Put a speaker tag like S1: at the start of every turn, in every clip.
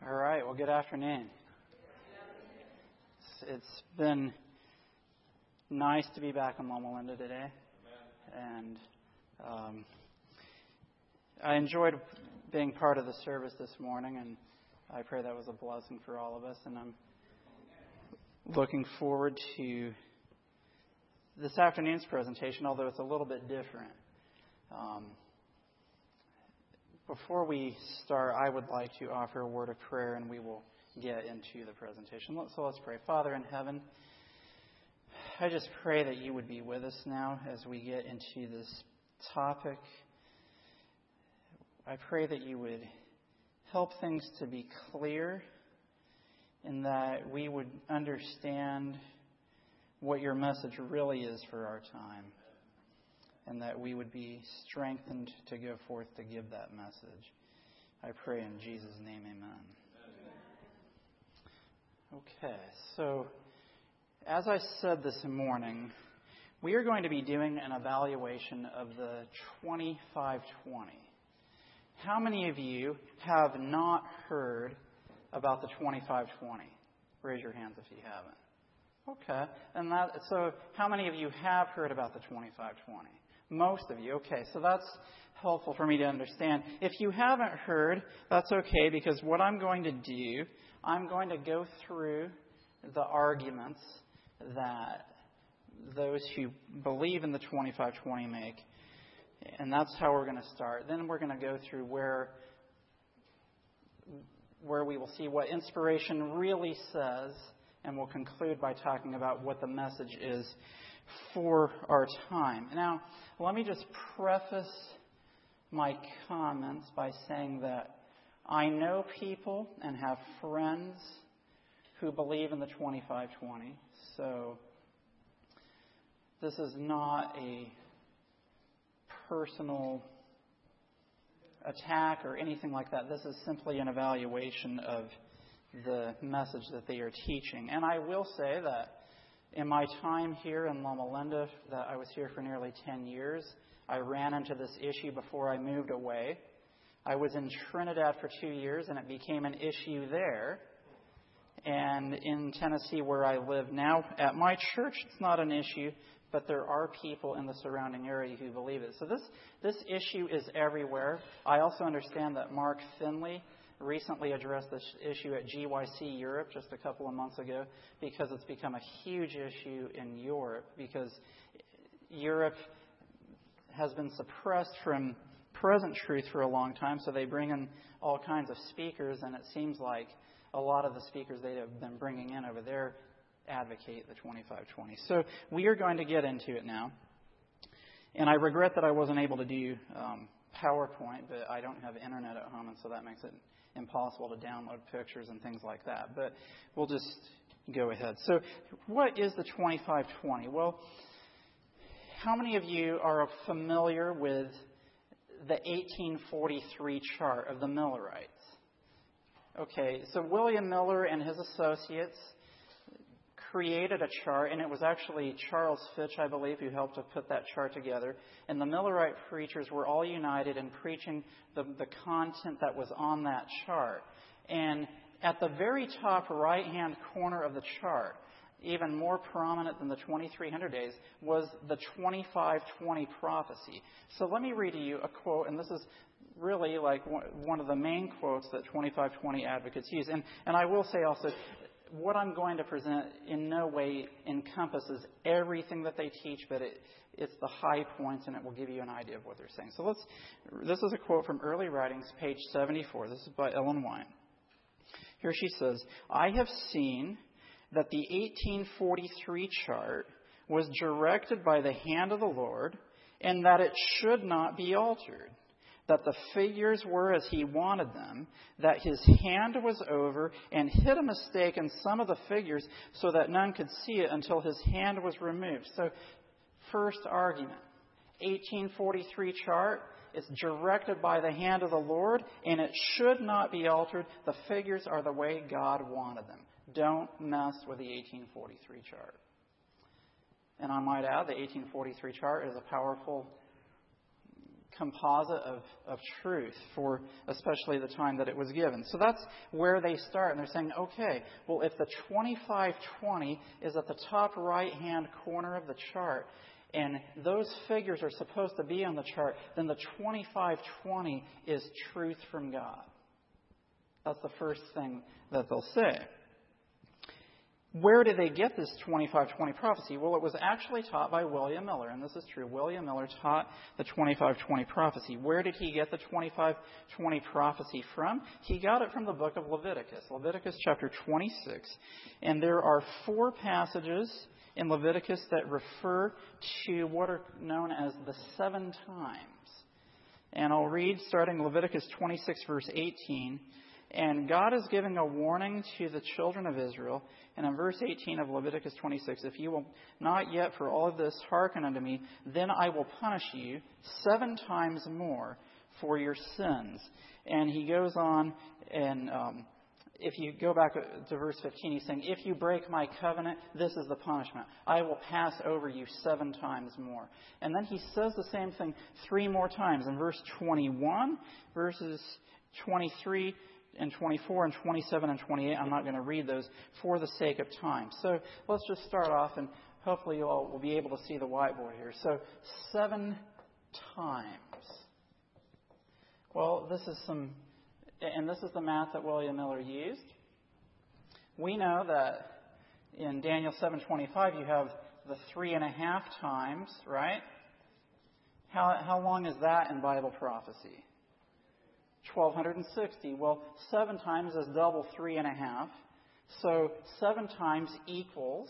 S1: All right. Well, good afternoon. It's been nice to be back in Loma Linda today, and I enjoyed being part of the service this morning, and I pray that was a blessing for all of us. And I'm looking forward to this afternoon's presentation, although it's a little bit different. Before we start, I would like to offer a word of prayer, and we will get into the presentation. So let's pray. Father in heaven, I just pray that you would be with us now as we get into this topic. I pray that you would help things to be clear and that we would understand what your message really is for our time, and that we would be strengthened to go forth to give that message. I pray in Jesus' name, amen. Okay, so as I said this morning, we are going to be doing an evaluation of the 2520. How many of you have not heard about the 2520? Raise your hands if you haven't. Okay, and so how many of you have heard about the 2520? Most of you. Okay, so that's helpful for me to understand. If you haven't heard, that's okay, because what I'm going to do, I'm going to go through the arguments that those who believe in the 2520 make, and that's how we're going to start. Then we're going to go through where we will see what inspiration really says, and we'll conclude by talking about what the message is for our time. Now, let me just preface my comments by saying that I know people and have friends who believe in the 2520. So this is not a personal attack or anything like that. This is simply an evaluation of the message that they are teaching. And I will say that in my time here in Loma Linda, that I was here for nearly 10 years, I ran into this issue before I moved away. I was in Trinidad for 2 years, and it became an issue there. And in Tennessee, where I live now, at my church, it's not an issue, but there are people in the surrounding area who believe it. So this issue is everywhere. I also understand that Mark Finley recently addressed this issue at GYC Europe just a couple of months ago, because it's become a huge issue in Europe, because Europe has been suppressed from present truth for a long time, so they bring in all kinds of speakers, and it seems like a lot of the speakers they have been bringing in over there advocate the 2520. So we are going to get into it now, and I regret that I wasn't able to do PowerPoint, but I don't have internet at home, and so that makes it impossible to download pictures and things like that. But we'll just go ahead. So what is the 2520? Well, how many of you are familiar with the 1843 chart of the Millerites? Okay, so William Miller and his associates created a chart, and it was actually Charles Fitch, I believe, who helped to put that chart together. And the Millerite preachers were all united in preaching the content that was on that chart. And at the very top right-hand corner of the chart, even more prominent than the 2300 days, was the 2520 prophecy. So let me read to you a quote, and this is really like one of the main quotes that 2520 advocates use. And I will say also, what I'm going to present in no way encompasses everything that they teach, but it's the high points, and it will give you an idea of what they're saying. So this is a quote from Early Writings, page 74. This is by Ellen White. Here she says, "I have seen that the 1843 chart was directed by the hand of the Lord, and that it should not be altered. That the figures were as he wanted them, that his hand was over and hid a mistake in some of the figures so that none could see it until his hand was removed." So, first argument, 1843 chart is directed by the hand of the Lord, and it should not be altered. The figures are the way God wanted them. Don't mess with the 1843 chart. And I might add, the 1843 chart is a powerful composite of truth for especially the time that it was given. So that's where they start. And they're saying, okay, well, if the 2520 is at the top right-hand corner of the chart, and those figures are supposed to be on the chart, then the 2520 is truth from God. That's the first thing that they'll say. Where did they get this 2520 prophecy? Well, it was actually taught by William Miller, and this is true. William Miller taught the 2520 prophecy. Where did he get the 2520 prophecy from? He got it from the book of Leviticus, Leviticus chapter 26. And there are 4 passages in Leviticus that refer to what are known as the 7 times. And I'll read starting Leviticus 26, verse 18. And God is giving a warning to the children of Israel. And in verse 18 of Leviticus 26, if you will not yet for all of this hearken unto me, then I will punish you 7 times more for your sins. And he goes on, and if you go back to verse 15, he's saying, if you break my covenant, this is the punishment. I will pass over you 7 times more. And then he says the same thing 3 more times. In verse 21, verses 23 and 24 and 27 and 28. I'm not going to read those for the sake of time. So let's just start off, and hopefully you all will be able to see the whiteboard here. So 7 times. Well, this is the math that William Miller used. We know that in Daniel 7:25 you have the 3.5 times, right? How long is that in Bible prophecy? 1,260. Well, 7 times is double 3.5. So 7 times equals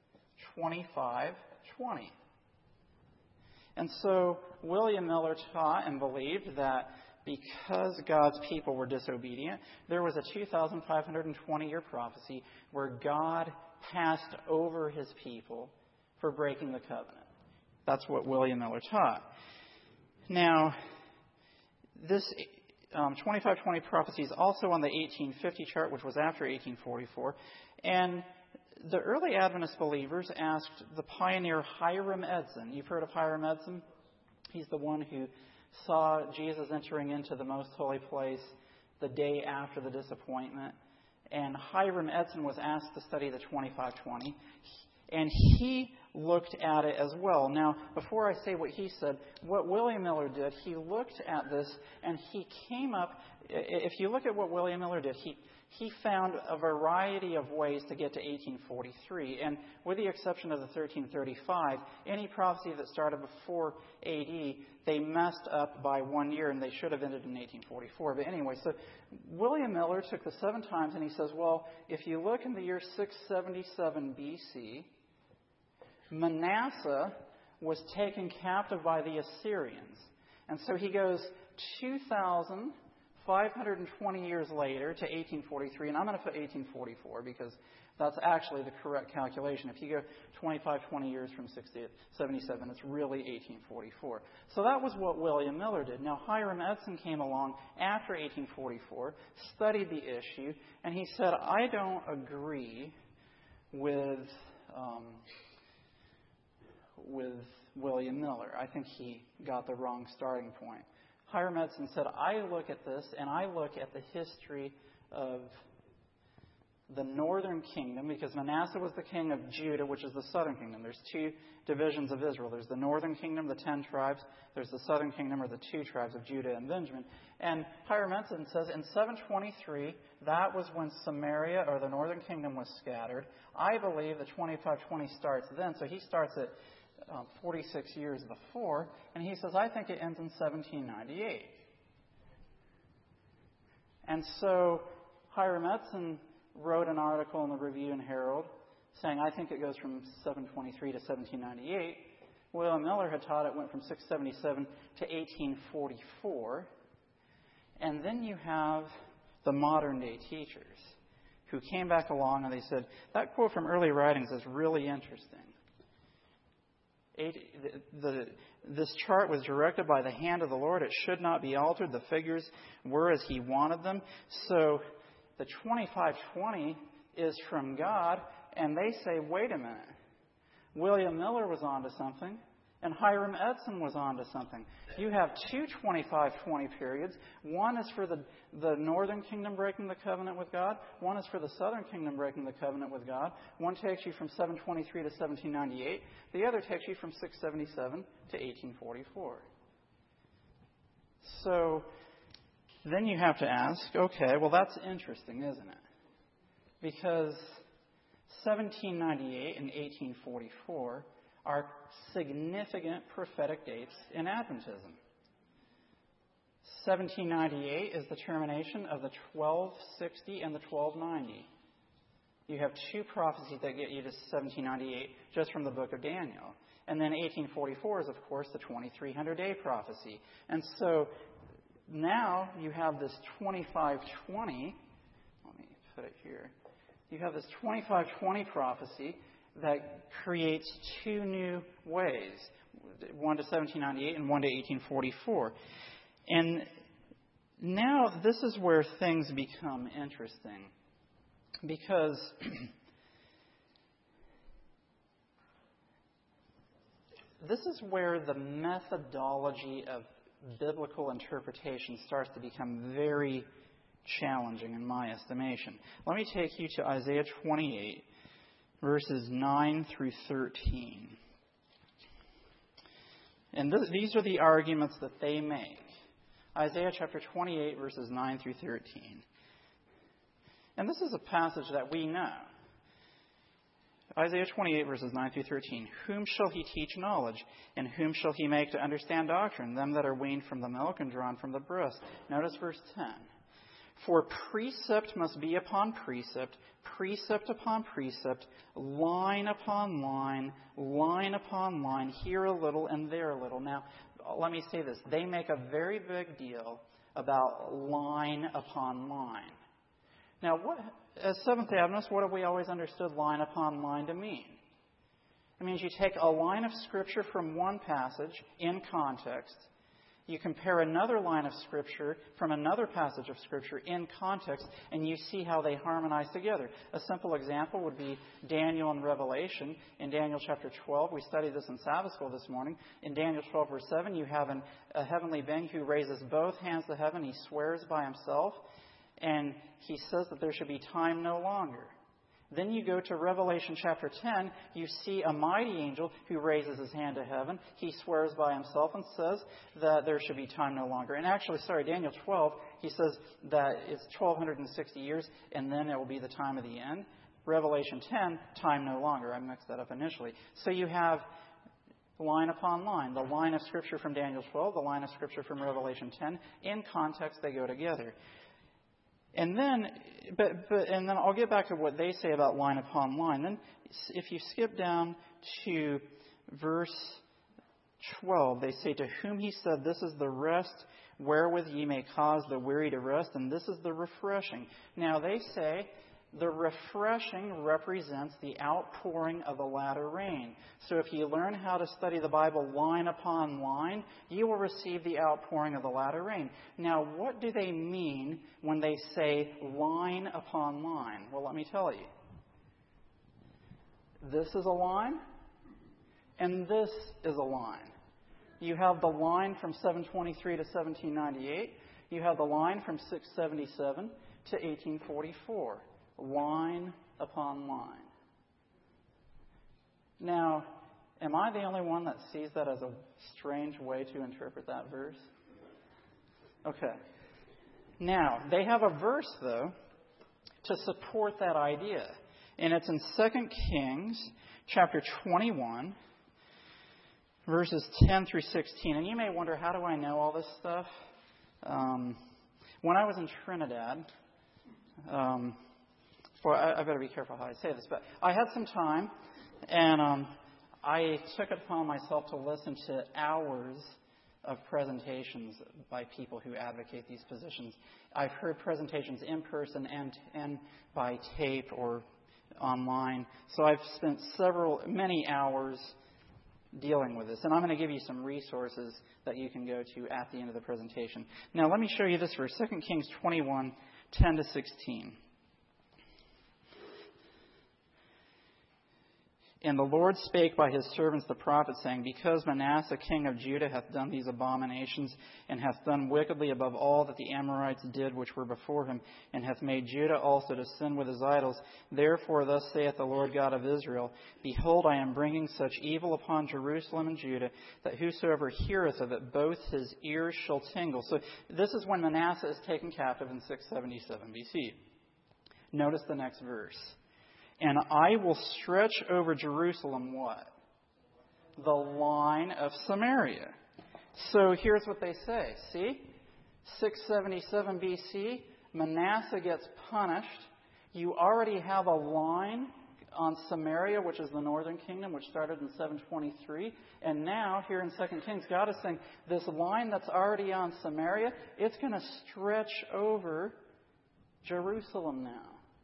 S1: 2520. And so William Miller taught and believed that because God's people were disobedient, there was a 2,520-year prophecy where God passed over his people for breaking the covenant. That's what William Miller taught. Now, this 2520 prophecy is also on the 1850 chart, which was after 1844. And the early Adventist believers asked the pioneer Hiram Edson. You've heard of Hiram Edson? He's the one who saw Jesus entering into the most holy place the day after the disappointment. And Hiram Edson was asked to study the 2520. And he looked at it as well. Now, before I say what he said, what William Miller did, he looked at this and he came up, if you look at what William Miller did, he found a variety of ways to get to 1843. And with the exception of the 1335, any prophecy that started before AD, they messed up by 1 year and they should have ended in 1844. But anyway, so William Miller took the 7 times and he says, well, if you look in the year 677 BC, Manasseh was taken captive by the Assyrians. And so he goes 2,520 years later to 1843. And I'm going to put 1844 because that's actually the correct calculation. If you go 20 years from 677, it's really 1844. So that was what William Miller did. Now, Hiram Edson came along after 1844, studied the issue, and he said, I don't agree with William Miller. I think he got the wrong starting point. Hiram Edson said, I look at this and I look at the history of the northern kingdom, because Manasseh was the king of Judah, which is the southern kingdom. There's 2 divisions of Israel. There's the northern kingdom, the 10 tribes. There's the southern kingdom, or the 2 tribes of Judah and Benjamin. And Hiram Edson says in 723, that was when Samaria, or the northern kingdom, was scattered. I believe the 2520 starts then. So he starts at 46 years before, and he says, I think it ends in 1798. And so Hiram Edson wrote an article in the Review and Herald saying, I think it goes from 723 to 1798. William Miller had taught it went from 677 to 1844. And then you have the modern day teachers who came back along and they said, that quote from early writings is really interesting. This chart was directed by the hand of the Lord. It should not be altered. The figures were as he wanted them. So the 2520 is from God, and they say, wait a minute. William Miller was onto something, And Hiram Edson was onto something. You have two 25-20 periods. One is for the northern kingdom breaking the covenant with God. One is for the southern kingdom breaking the covenant with God. One takes you from 723 to 1798. The other takes you from 677 to 1844. So then you have to ask, okay, well that's interesting, isn't it? Because 1798 and 1844 are significant prophetic dates in Adventism. 1798 is the termination of the 1260 and the 1290. You have two prophecies that get you to 1798 just from the book of Daniel. And then 1844 is, of course, the 2300-day prophecy. And so now you have this 2520. Let me put it here. You have this 2520 prophecy that creates two new ways, one to 1798 and one to 1844. And now this is where things become interesting, because this is where the methodology of biblical interpretation starts to become very challenging in my estimation. Let me take you to Isaiah 28, verses 9 through 13. And these are the arguments that they make. Isaiah chapter 28, verses 9 through 13. And this is a passage that we know. Isaiah 28, verses 9 through 13. Whom shall he teach knowledge? And whom shall he make to understand doctrine? Them that are weaned from the milk and drawn from the breast. Notice verse 10. For precept must be upon precept, precept upon precept, line upon line, line upon line, here a little and there a little. Now, let me say this. They make a very big deal about line upon line. Now, as Seventh-day Adventists, what have we always understood line upon line to mean? It means you take a line of Scripture from one passage in context, you compare another line of Scripture from another passage of Scripture in context, and you see how they harmonize together. A simple example would be Daniel and Revelation. In Daniel chapter 12, we studied this in Sabbath school this morning. In Daniel 12, verse 7, you have a heavenly being who raises both hands to heaven. He swears by himself, and he says that there should be time no longer. Then you go to Revelation chapter 10. You see a mighty angel who raises his hand to heaven. He swears by himself and says that there should be time no longer. And actually, Daniel 12, he says that it's 1,260 years, and then it will be the time of the end. Revelation 10, time no longer. I mixed that up initially. So you have line upon line. The line of Scripture from Daniel 12, the line of Scripture from Revelation 10. In context, they go together. And then I'll get back to what they say about line upon line. Then if you skip down to verse 12, they say, to whom he said, this is the rest wherewith ye may cause the weary to rest, and this is the refreshing. Now they say the refreshing represents the outpouring of the latter rain. So if you learn how to study the Bible line upon line, you will receive the outpouring of the latter rain. Now, what do they mean when they say line upon line? Well, let me tell you. This is a line, and this is a line. You have the line from 723 to 1798. You have the line from 677 to 1844. Line upon line. Now, am I the only one that sees that as a strange way to interpret that verse? Okay. Now, they have a verse, though, to support that idea. And it's in 2 Kings chapter 21, verses 10 through 16. And you may wonder, how do I know all this stuff? When I was in Trinidad, I better be careful how I say this, but I had some time, and I took it upon myself to listen to hours of presentations by people who advocate these positions. I've heard presentations in person and by tape or online. So I've spent many hours dealing with this. And I'm going to give you some resources that you can go to at the end of the presentation. Now, let me show you this verse, 2 Kings 21, 10 to 16. And the Lord spake by his servants the prophets, saying, Because Manasseh king of Judah hath done these abominations, and hath done wickedly above all that the Amorites did which were before him, and hath made Judah also to sin with his idols, therefore thus saith the Lord God of Israel, Behold, I am bringing such evil upon Jerusalem and Judah, that whosoever heareth of it, both his ears shall tingle. So this is when Manasseh is taken captive in 677 BC. Notice the next verse. And I will stretch over Jerusalem what? The line of Samaria. So here's what they say. See? 677 BC, Manasseh gets punished. You already have a line on Samaria, which is the northern kingdom, which started in 723. And now, here in 2 Kings, God is saying, this line that's already on Samaria, it's going to stretch over Jerusalem now.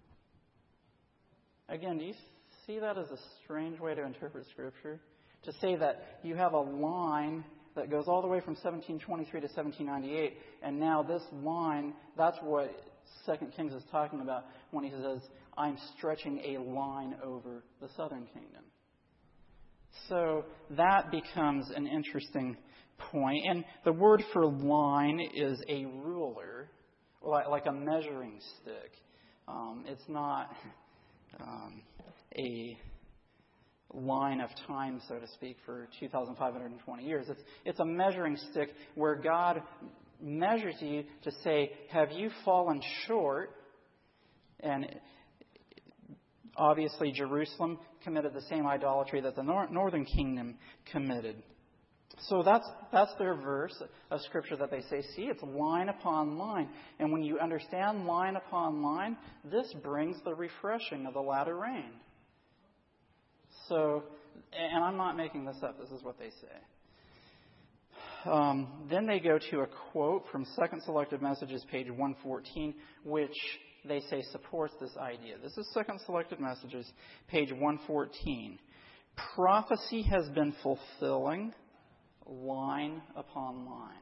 S1: Again, do you see that as a strange way to interpret Scripture? To say that you have a line that goes all the way from 1723 to 1798, and now this line, that's what 2 Kings is talking about when he says, I'm stretching a line over the southern kingdom. So that becomes an interesting point. And the word for line is a ruler, like a measuring stick. It's not a line of time, so to speak, for 2,520 years. It's a measuring stick where God measures you to say, have you fallen short? And obviously Jerusalem committed the same idolatry that the northern kingdom committed. So that's their verse of Scripture that they say, see, it's line upon line. And when you understand line upon line, this brings the refreshing of the latter rain. So, and I'm not making this up, this is what they say. Then they go to a quote from Second Selected Messages, page 114, which they say supports this idea. This is Second Selected Messages, page 114. Prophecy has been fulfilling line upon line.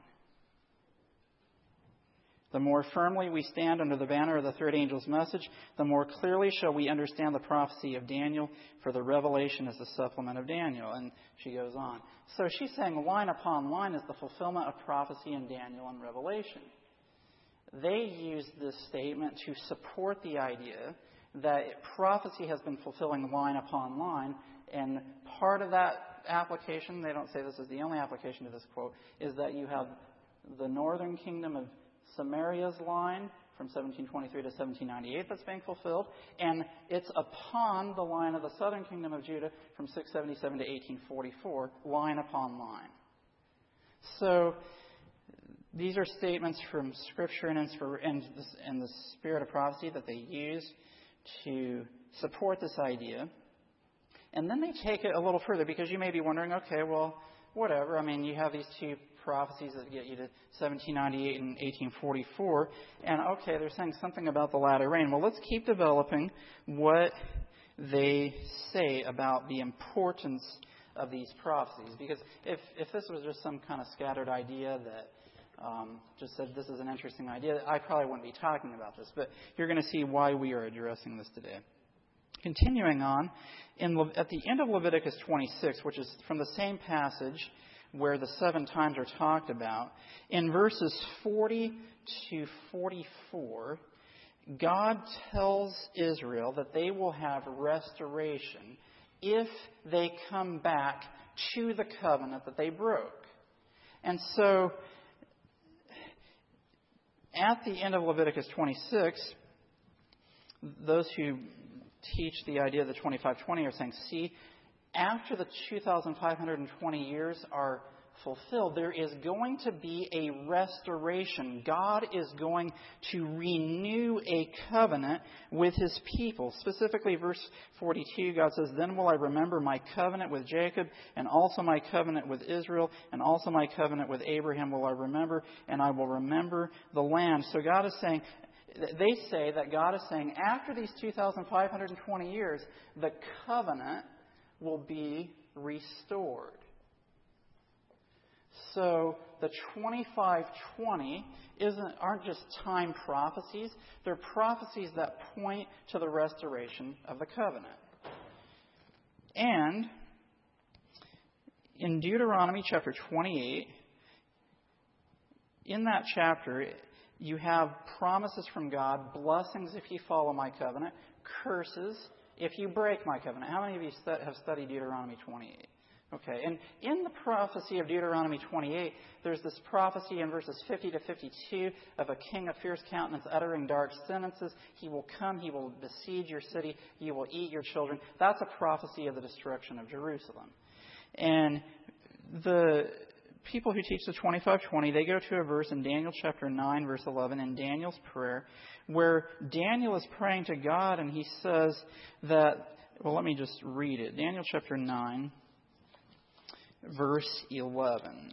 S1: The more firmly we stand under the banner of the third angel's message, the more clearly shall we understand the prophecy of Daniel, for the revelation is the supplement of Daniel. And she goes on. So she's saying line upon line is the fulfillment of prophecy in Daniel and Revelation. They use this statement to support the idea that prophecy has been fulfilling line upon line, and part of that application, they don't say this is the only application to this quote, is that you have the northern kingdom of Samaria's line from 1723 to 1798 that's being fulfilled, and it's upon the line of the southern kingdom of Judah from 677 to 1844, line upon line. So these are statements from Scripture and the spirit of prophecy that they use to support this idea. And then they take it a little further, because you may be wondering, okay, well, whatever. I mean, you have these two prophecies that get you to 1798 and 1844. And okay, they're saying something about the latter rain. Well, let's keep developing what they say about the importance of these prophecies. Because if this was just some kind of scattered idea that just said this is an interesting idea, I probably wouldn't be talking about this. But you're going to see why we are addressing this today. Continuing on, at the end of Leviticus 26, which is from the same passage where the 7 times are talked about, in verses 40 to 44, God tells Israel that they will have restoration if they come back to the covenant that they broke. And so, at the end of Leviticus 26, those who teach the idea of the 2520 are saying, see, after the 2,520 years are fulfilled, there is going to be a restoration. God is going to renew a covenant with His people. Specifically, verse 42, God says, Then will I remember my covenant with Jacob, and also my covenant with Israel, and also my covenant with Abraham will I remember, and I will remember the land. So God is saying, they say that God is saying, after these 2,520 years, the covenant will be restored. So the 2520 aren't just time prophecies. They're prophecies that point to the restoration of the covenant. And in Deuteronomy chapter 28, in that chapter, you have promises from God, blessings if you follow my covenant, curses if you break my covenant. How many of you have studied Deuteronomy 28? Okay, and in the prophecy of Deuteronomy 28, there's this prophecy in verses 50 to 52 of a king of fierce countenance uttering dark sentences. He will come, he will besiege your city, you will eat your children. That's a prophecy of the destruction of Jerusalem. And the people who teach the 25-20, they go to a verse in Daniel chapter 9, verse 11, in Daniel's prayer, where Daniel is praying to God, and he says that, well, let me just read it. Daniel chapter 9, verse 11.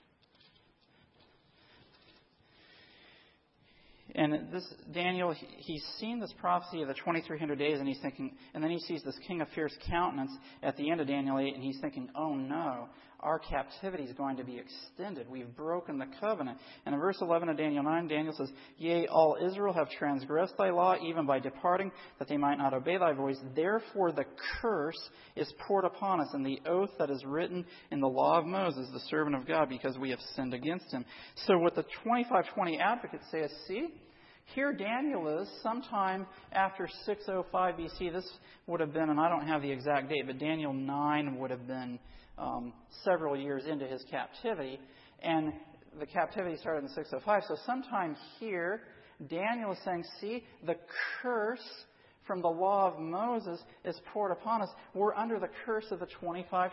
S1: And this Daniel, he's seen this prophecy of the 2,300 days, and he's thinking, and then he sees this king of fierce countenance at the end of Daniel 8, and he's thinking, oh no, our captivity is going to be extended. We've broken the covenant. And in verse 11 of Daniel 9, Daniel says, yea, all Israel have transgressed thy law, even by departing, that they might not obey thy voice. Therefore the curse is poured upon us, and the oath that is written in the law of Moses, the servant of God, because we have sinned against him. So what the 25-20 advocates say is, see, here Daniel is sometime after 605 BC. This would have been, and I don't have the exact date, but Daniel 9 would have been several years into his captivity. And the captivity started in 605. So sometime here, Daniel is saying, see, the curse from the law of Moses is poured upon us. We're under the curse of the 25-20.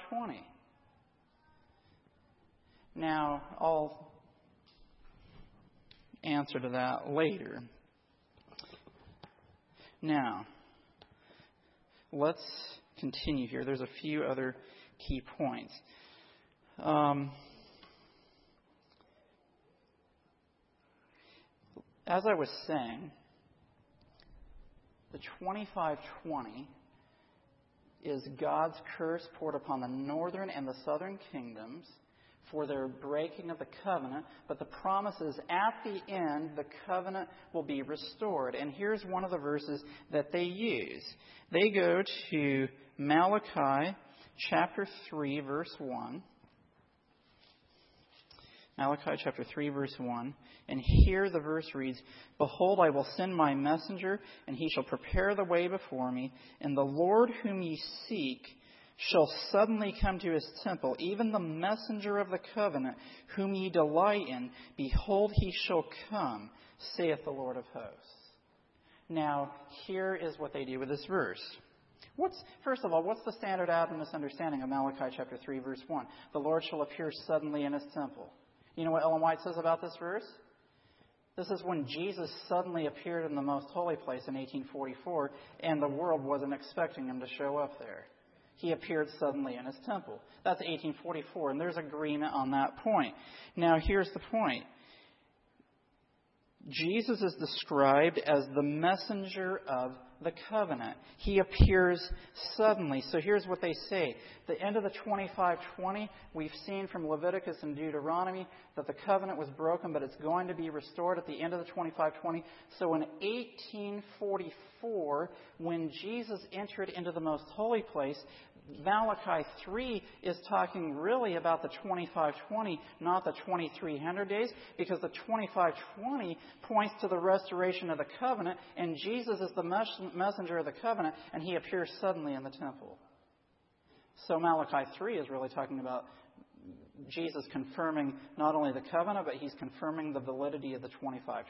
S1: Now, I'll answer to that later. Now, let's continue here. There's a few other key points. As I was saying, the 25-20 is God's curse poured upon the northern and the southern kingdoms for their breaking of the covenant, but the promise is at the end the covenant will be restored. And here's one of the verses that they use. They go to Malachi chapter 3, verse 1. Malachi chapter 3, verse 1. And here the verse reads, behold, I will send my messenger, and he shall prepare the way before me, and the Lord whom ye seek shall suddenly come to his temple, even the messenger of the covenant, whom ye delight in. Behold, he shall come, saith the Lord of hosts. Now, here is what they do with this verse. First of all, what's the standard Adventist understanding of Malachi chapter 3, verse 1? The Lord shall appear suddenly in his temple. You know what Ellen White says about this verse? This is when Jesus suddenly appeared in the most holy place in 1844, and the world wasn't expecting him to show up there. He appeared suddenly in his temple. That's 1844, and there's agreement on that point. Now, here's the point. Jesus is described as the messenger of the covenant. He appears suddenly. So here's what they say. The end of the 25-20, we've seen from Leviticus and Deuteronomy that the covenant was broken, but it's going to be restored at the end of the 25-20. So in 1844, when Jesus entered into the most holy place, Malachi 3 is talking really about the 25-20, not the 2300 days, because the 25-20 points to the restoration of the covenant, and Jesus is the messenger of the covenant, and he appears suddenly in the temple. So Malachi 3 is really talking about Jesus confirming not only the covenant, but he's confirming the validity of the 25-20.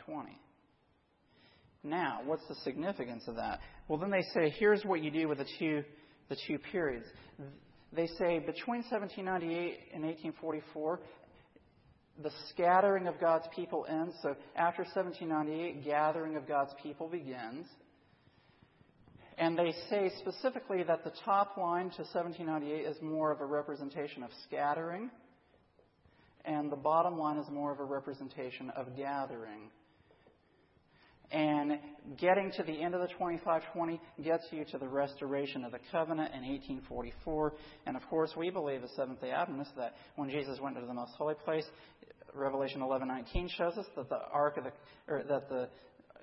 S1: Now, what's the significance of that? Well, then they say, here's what you do with the two periods. They say between 1798 and 1844, the scattering of God's people ends. So after 1798, gathering of God's people begins. And they say specifically that the top line to 1798 is more of a representation of scattering, and the bottom line is more of a representation of gathering. And getting to the end of the 25-20 gets you to the restoration of the covenant in 1844. And of course, we believe as Seventh-day Adventists that when Jesus went to the most holy place, Revelation 11:19 shows us that the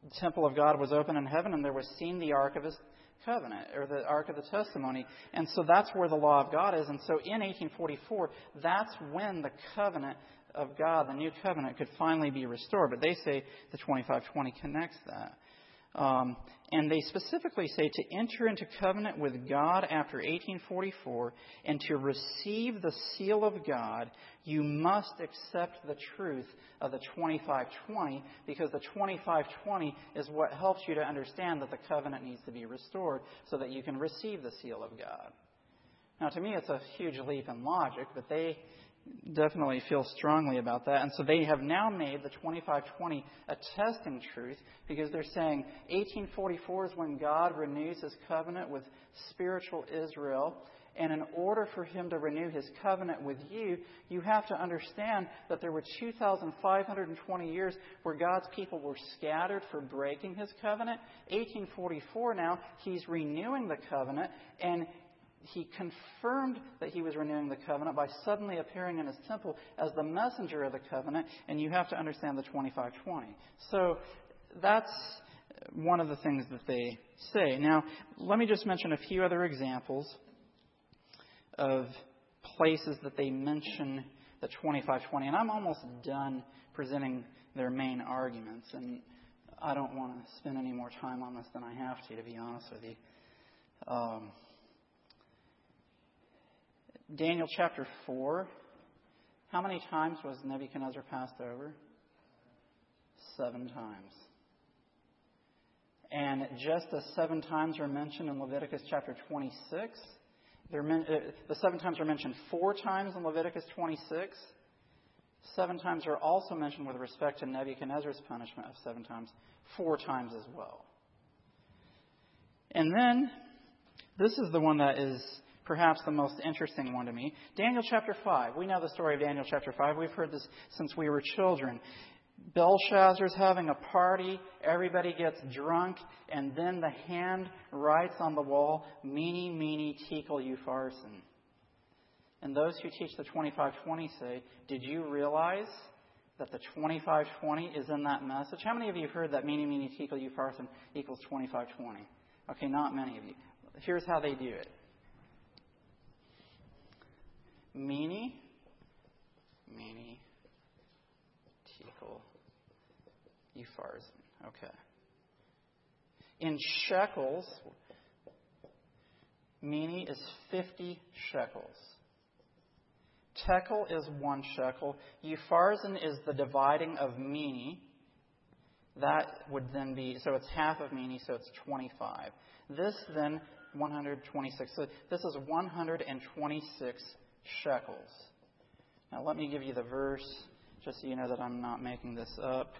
S1: the temple of God was open in heaven, and there was seen the Ark of His covenant, or the Ark of the Testimony. And so that's where the law of God is. And so in 1844, that's when the covenant of God, the new covenant, could finally be restored. But they say the 2520 connects that. And they specifically say to enter into covenant with God after 1844 and to receive the seal of God, you must accept the truth of the 2520, because the 2520 is what helps you to understand that the covenant needs to be restored so that you can receive the seal of God. Now, to me, it's a huge leap in logic, but they definitely feel strongly about that. And so they have now made the 2520 a testing truth, because they're saying 1844 is when God renews His covenant with spiritual Israel. And in order for Him to renew His covenant with you, you have to understand that there were 2,520 years where God's people were scattered for breaking His covenant. 1844 now, He's renewing the covenant, and He confirmed that He was renewing the covenant by suddenly appearing in His temple as the messenger of the covenant, and you have to understand the 2520. So that's one of the things that they say. Now, let me just mention a few other examples of places that they mention the 2520, and I'm almost done presenting their main arguments, and I don't want to spend any more time on this than I have to be honest with you. Daniel chapter 4. How many times was Nebuchadnezzar passed over? 7 times. And just as 7 times are mentioned in Leviticus chapter 26, the 7 times are mentioned 4 times in Leviticus 26. 7 times are also mentioned with respect to Nebuchadnezzar's punishment of 7 times, 4 times as well. And then, this is the one that is perhaps the most interesting one to me. Daniel chapter 5. We know the story of Daniel chapter 5. We've heard this since we were children. Belshazzar's having a party. Everybody gets drunk. And then the hand writes on the wall, Mene, Mene, Tekel, Upharsin. And those who teach the 2520 say, did you realize that the 2520 is in that message? How many of you have heard that Mene, Mene, Tekel, Upharsin equals 2520? Okay, not many of you. Here's how they do it. Mene, Mene, Tekel, Upharsin. Okay. In shekels, Mene is 50 shekels. Tekel is 1 shekel. Upharsin is the dividing of Mene. That would then be, so it's half of Mene, so it's 25. This then, 126. So this is 126 shekels. Now let me give you the verse, just so you know that I'm not making this up.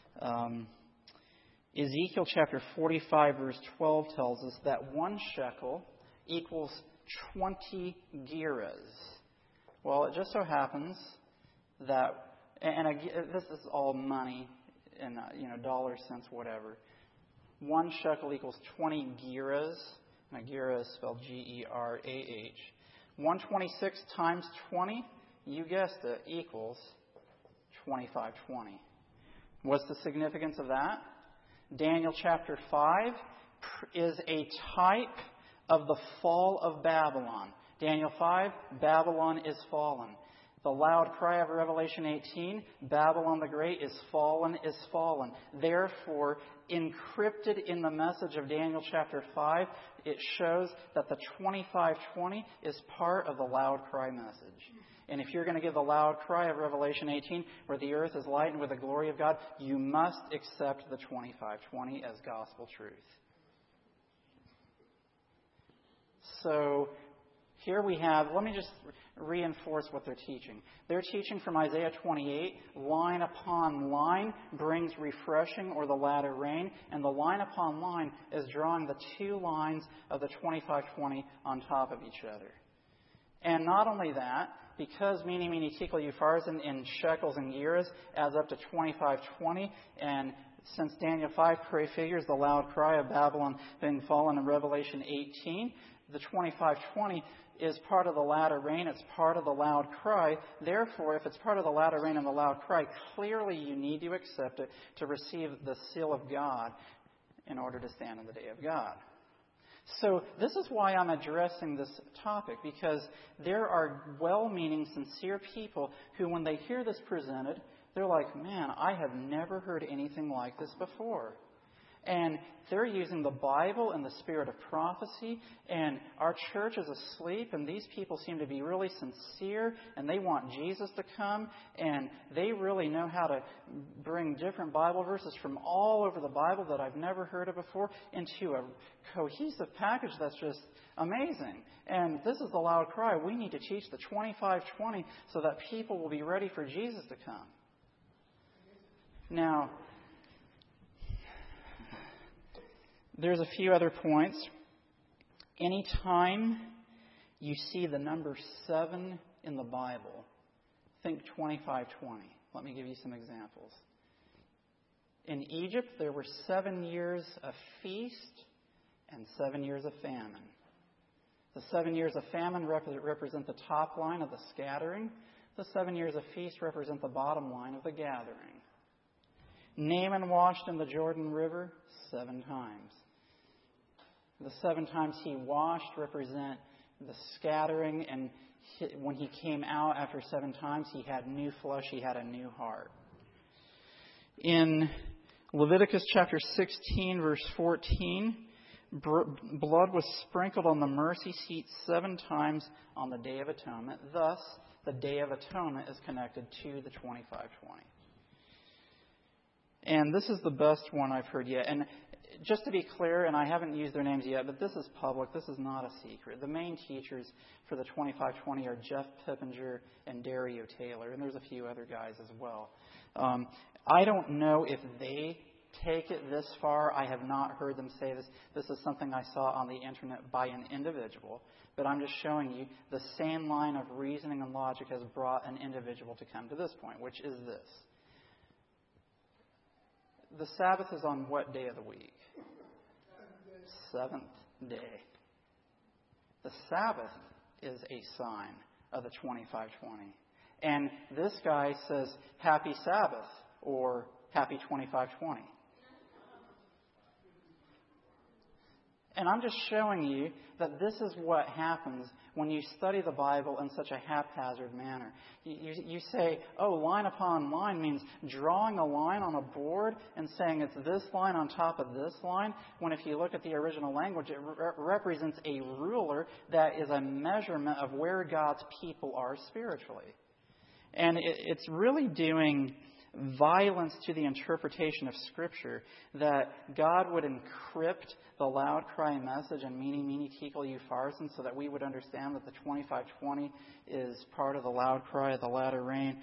S1: Ezekiel chapter 45 verse 12 tells us that 1 shekel equals 20 gerahs. Well, it just so happens that, and this is all money in dollars, cents, whatever. 1 shekel equals 20 gerahs. And a gerah is spelled Gerah. 126 times 20, you guessed it, equals 2520. What's the significance of that? Daniel chapter 5 is a type of the fall of Babylon. Daniel 5, Babylon is fallen. The loud cry of Revelation 18, Babylon the Great is fallen, is fallen. Therefore, encrypted in the message of Daniel chapter 5, it shows that the 2520 is part of the loud cry message. And if you're going to give the loud cry of Revelation 18, where the earth is lightened with the glory of God, you must accept the 2520 as gospel truth. So, here we have, let me just reinforce what they're teaching. They're teaching from Isaiah 28, line upon line brings refreshing or the latter rain. And the line upon line is drawing the 2 lines of the 2520 on top of each other. And not only that, because Mene, Mene, Tekel, Upharsin in shekels and gerahs adds up to 2520, and since Daniel 5 prefigures the loud cry of Babylon being fallen in Revelation 18, the 25:20 is part of the latter rain. It's part of the loud cry. Therefore, if it's part of the latter rain and the loud cry, clearly you need to accept it to receive the seal of God in order to stand in the day of God. So this is why I'm addressing this topic, because there are well-meaning, sincere people who, when they hear this presented, they're like, man, I have never heard anything like this before. And they're using the Bible and the spirit of prophecy, and our church is asleep, and these people seem to be really sincere, and they want Jesus to come, and they really know how to bring different Bible verses from all over the Bible that I've never heard of before into a cohesive package that's just amazing. And this is the loud cry. We need to teach the 25:20 so that people will be ready for Jesus to come. Now, there's a few other points. Anytime you see the number 7 in the Bible, think 25:20. Let me give you some examples. In Egypt, there were 7 years of feast and 7 years of famine. The 7 years of famine represent the top line of the scattering. The 7 years of feast represent the bottom line of the gathering. Naaman washed in the Jordan River 7 times. The 7 times he washed represent the scattering, and when he came out after 7 times, he had new flesh, he had a new heart. In Leviticus chapter 16, verse 14, blood was sprinkled on the mercy seat 7 times on the Day of Atonement. Thus, the Day of Atonement is connected to the 25:20. And this is the best one I've heard yet. And just to be clear, and I haven't used their names yet, but this is public. This is not a secret. The main teachers for the 25:20 are Jeff Pippinger and Dario Taylor, and there's a few other guys as well. I don't know if they take it this far. I have not heard them say this. This is something I saw on the internet by an individual. But I'm just showing you the same line of reasoning and logic has brought an individual to come to this point, which is this. The Sabbath is on what day of the week? 7th day. The Sabbath is a sign of the 25:20. And this guy says, Happy Sabbath, or Happy 25:20. And I'm just showing you that this is what happens when you study the Bible in such a haphazard manner. You say, line upon line means drawing a line on a board and saying it's this line on top of this line, when if you look at the original language, it represents a ruler that is a measurement of where God's people are spiritually. And it's really doing violence to the interpretation of Scripture that God would encrypt the loud cry message and mene tekel upharsin so that we would understand that the 25:20 is part of the loud cry of the latter rain.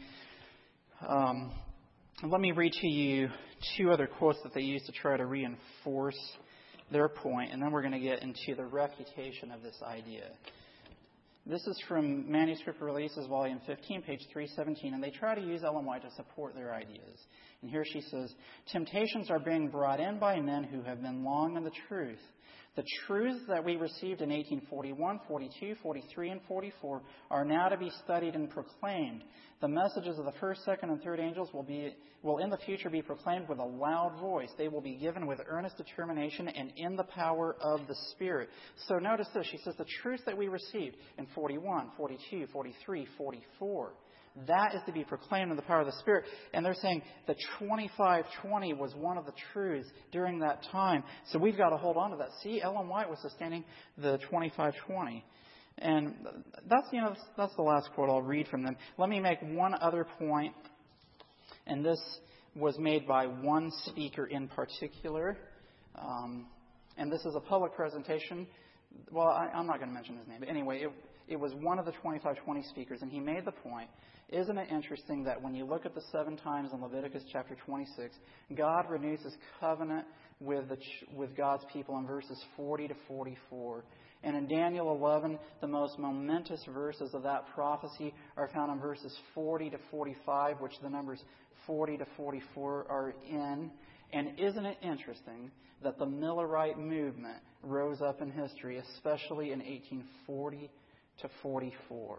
S1: Let me read to you 2 other quotes that they use to try to reinforce their point, and then we're going to get into the refutation of this idea. This is from Manuscript Releases, Volume 15, page 317, and they try to use Ellen White to support their ideas. And here she says, temptations are being brought in by men who have been long in the truth. The truths that we received in 1841, 42, 43, and 44 are now to be studied and proclaimed. The messages of the first, second, and third angels will in the future be proclaimed with a loud voice. They will be given with earnest determination and in the power of the Spirit. So notice this. She says the truth that we received in 41, 42, 43, 44, that is to be proclaimed in the power of the Spirit. And they're saying the 25:20 was one of the truths during that time. So we've got to hold on to that. See, Ellen White was sustaining the 25:20. And that's the last quote I'll read from them. Let me make one other point. And this was made by one speaker in particular. And this is a public presentation. Well, I'm not going to mention his name. But anyway, it was one of the 25:20 speakers. And he made the point, isn't it interesting that when you look at the 7 times in Leviticus chapter 26, God renews His covenant with God's people in verses 40 to 44. And in Daniel 11, the most momentous verses of that prophecy are found in verses 40 to 45, which the numbers 40 to 44 are in. And isn't it interesting that the Millerite movement rose up in history, especially in 1840 to 44?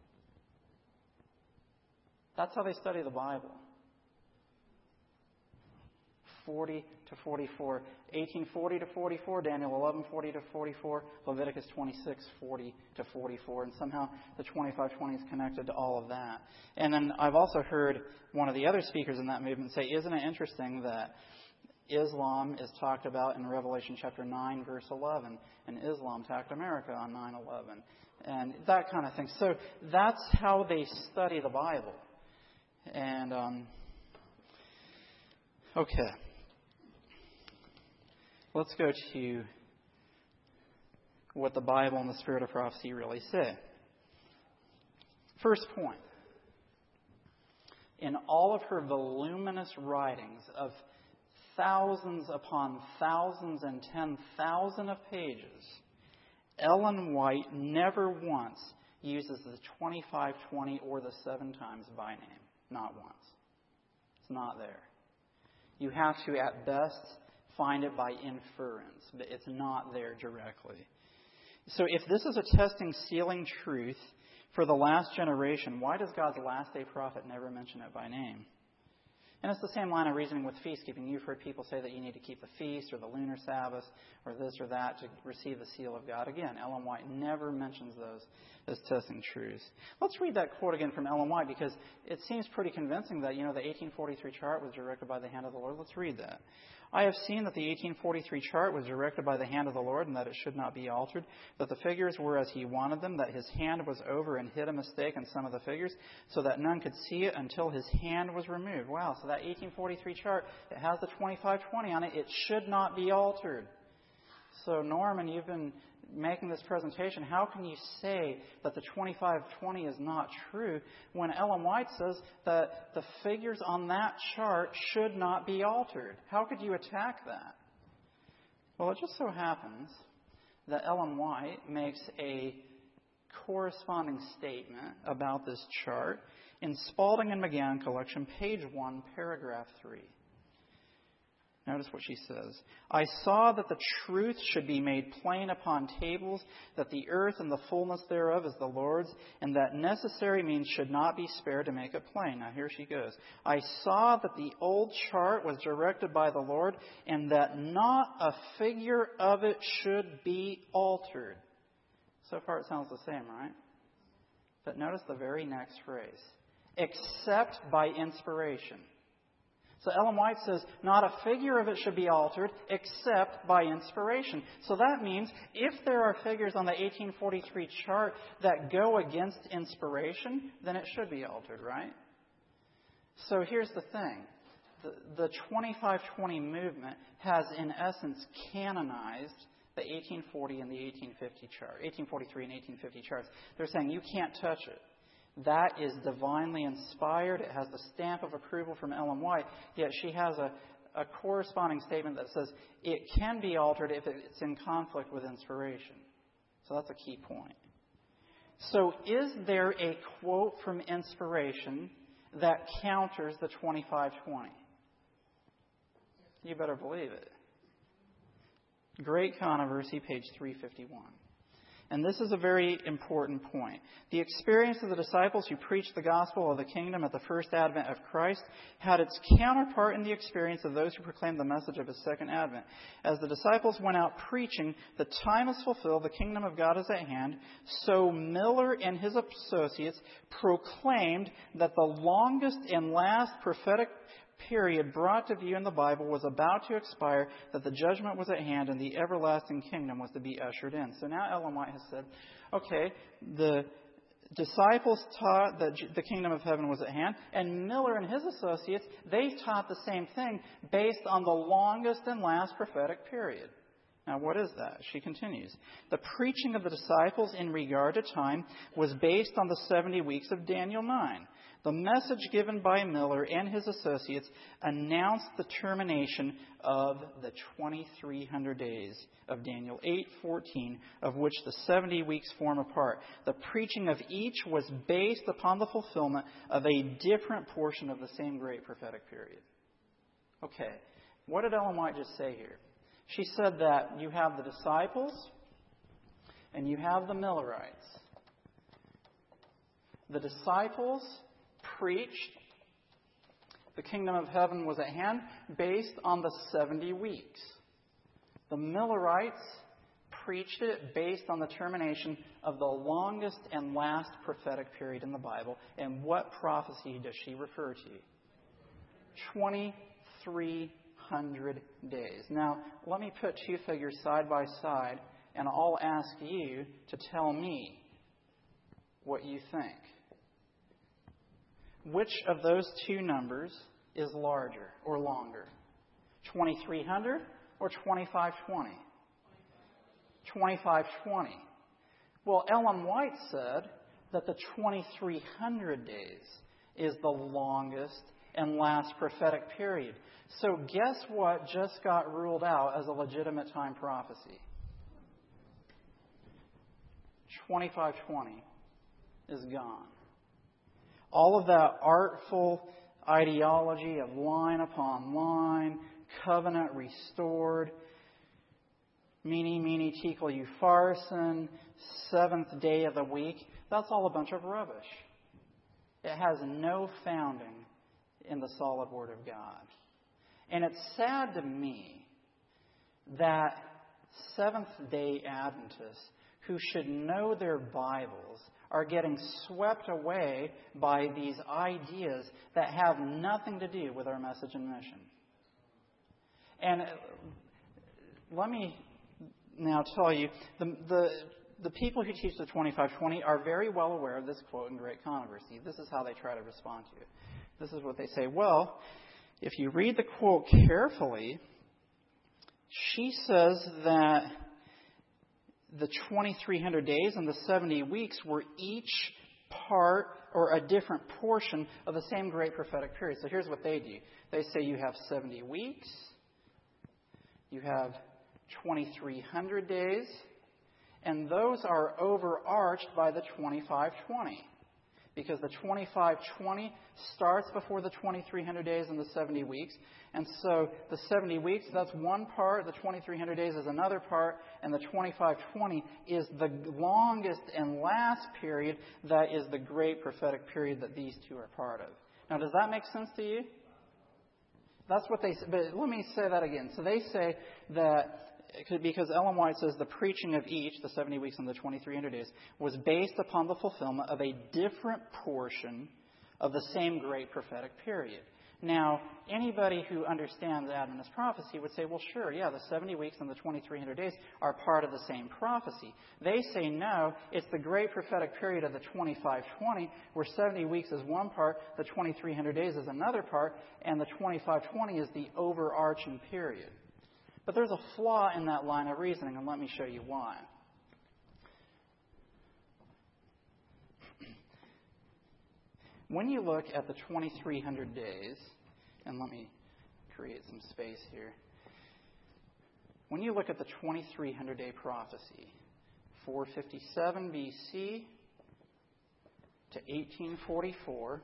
S1: That's how they study the Bible. 40 to 44. 1840 to 44, Daniel 11:40 to 44, Leviticus 26:40 to 44. And somehow the 25:20 is connected to all of that. And then I've also heard one of the other speakers in that movement say, isn't it interesting that Islam is talked about in Revelation chapter 9, verse 11, and Islam attacked America on 9/11, and that kind of thing. So that's how they study the Bible. And, okay. Let's go to what the Bible and the Spirit of Prophecy really say. First point. In all of her voluminous writings of thousands upon thousands and 10,000 of pages, Ellen White never once uses the 25:20 or the 7 times by name. Not once. It's not there. You have to, at best, find it by inference, but it's not there directly. So if this is a testing, sealing truth for the last generation, why does God's last day prophet never mention it by name? And it's the same line of reasoning with feast keeping. You've heard people say that you need to keep the feast or the lunar Sabbath or this or that to receive the seal of God. Again, Ellen White never mentions those as testing truths. Let's read that quote again from Ellen White, because it seems pretty convincing that, the 1843 chart was directed by the hand of the Lord. Let's read that. I have seen that the 1843 chart was directed by the hand of the Lord, and that it should not be altered, that the figures were as He wanted them, that His hand was over and hid a mistake in some of the figures, so that none could see it until His hand was removed. Wow, so that 1843 chart, it has the 25:20 on it. It should not be altered. So, Norman, you've been making this presentation. How can you say that the 25:20 is not true when Ellen White says that the figures on that chart should not be altered? How could you attack that? Well, it just so happens that Ellen White makes a corresponding statement about this chart in Spalding and McGann Collection, page 1, paragraph 3. Notice what she says. I saw that the truth should be made plain upon tables, that the earth and the fullness thereof is the Lord's, and that necessary means should not be spared to make it plain. Now here she goes. I saw that the old chart was directed by the Lord, and that not a figure of it should be altered. So far it sounds the same, right? But notice the very next phrase. Except by inspiration. So Ellen White says, not a figure of it should be altered except by inspiration. So that means if there are figures on the 1843 chart that go against inspiration, then it should be altered, right? So here's the thing. The 25:20 movement has, in essence, canonized the 1840 and the 1850 chart, 1843 and 1850 charts. They're saying you can't touch it. That is divinely inspired. It has the stamp of approval from Ellen White, yet she has a corresponding statement that says it can be altered if it's in conflict with inspiration. So that's a key point. So is there a quote from inspiration that counters the 25:20? You better believe it. Great Controversy, page 351. And this is a very important point. The experience of the disciples who preached the gospel of the kingdom at the first advent of Christ had its counterpart in the experience of those who proclaimed the message of His second advent. As the disciples went out preaching, the time is fulfilled, the kingdom of God is at hand, so Miller and his associates proclaimed that the longest and last prophetic period brought to view in the Bible was about to expire, that the judgment was at hand, and the everlasting kingdom was to be ushered in. So now Ellen White has said, okay, the disciples taught that the kingdom of heaven was at hand, and Miller and his associates, they taught the same thing based on the longest and last prophetic period. Now, what is that? She continues. The preaching of the disciples in regard to time was based on the 70 weeks of Daniel 9. The message given by Miller and his associates announced the termination of the 2,300 days of Daniel 8:14, of which the 70 weeks form a part. The preaching of each was based upon the fulfillment of a different portion of the same great prophetic period. Okay, What did Ellen White just say here? She said that you have the disciples and you have the Millerites. The disciples preached the kingdom of heaven was at hand based on the 70 weeks. The Millerites preached it based on the termination of the longest and last prophetic period in the Bible. And what prophecy does she refer to? 2,300 days. Now, let me put two figures side by side, and I'll ask you to tell me what you think. Which of those two numbers is larger or longer? 2,300 or 2,520? 2,520. Well, Ellen White said that the 2,300 days is the longest and last prophetic period. So guess what just got ruled out as a legitimate time prophecy? 2,520 is gone. All of that artful ideology of line upon line, covenant restored, mene, tekel, upharsin, seventh day of the week, that's all a bunch of rubbish. It has no founding in the solid Word of God. And it's sad to me that Seventh-day Adventists who should know their Bibles are getting swept away by these ideas that have nothing to do with our message and mission. And let me now tell you, the people who teach the 2520 are very well aware of this quote in Great Controversy. This is how they try to respond to it. This is what they say. Well, if you read the quote carefully, she says that the 2,300 days and the 70 weeks were each part or a different portion of the same great prophetic period. So here's what they do. They say you have 70 weeks, you have 2,300 days, and those are overarched by the 2520. Because the 2520 starts before the 2,300 days and the 70 weeks. And so the 70 weeks, that's one part. The 2,300 days is another part. And the 2520 is the longest and last period that is the great prophetic period that these two are part of. Now, does that make sense to you? That's what they say. But let me say that again. So they say that because Ellen White says the preaching of each, the 70 weeks and the 2,300 days, was based upon the fulfillment of a different portion of the same great prophetic period. Now, anybody who understands Adventist prophecy would say, well, sure, yeah, the 70 weeks and the 2,300 days are part of the same prophecy. They say, no, it's the great prophetic period of the 2520, where 70 weeks is one part, the 2,300 days is another part, and the 2520 is the overarching period. But there's a flaw in that line of reasoning, and let me show you why. When you look at the 2,300 days, and let me create some space here. When you look at the 2,300-day prophecy, 457 BC to 1844,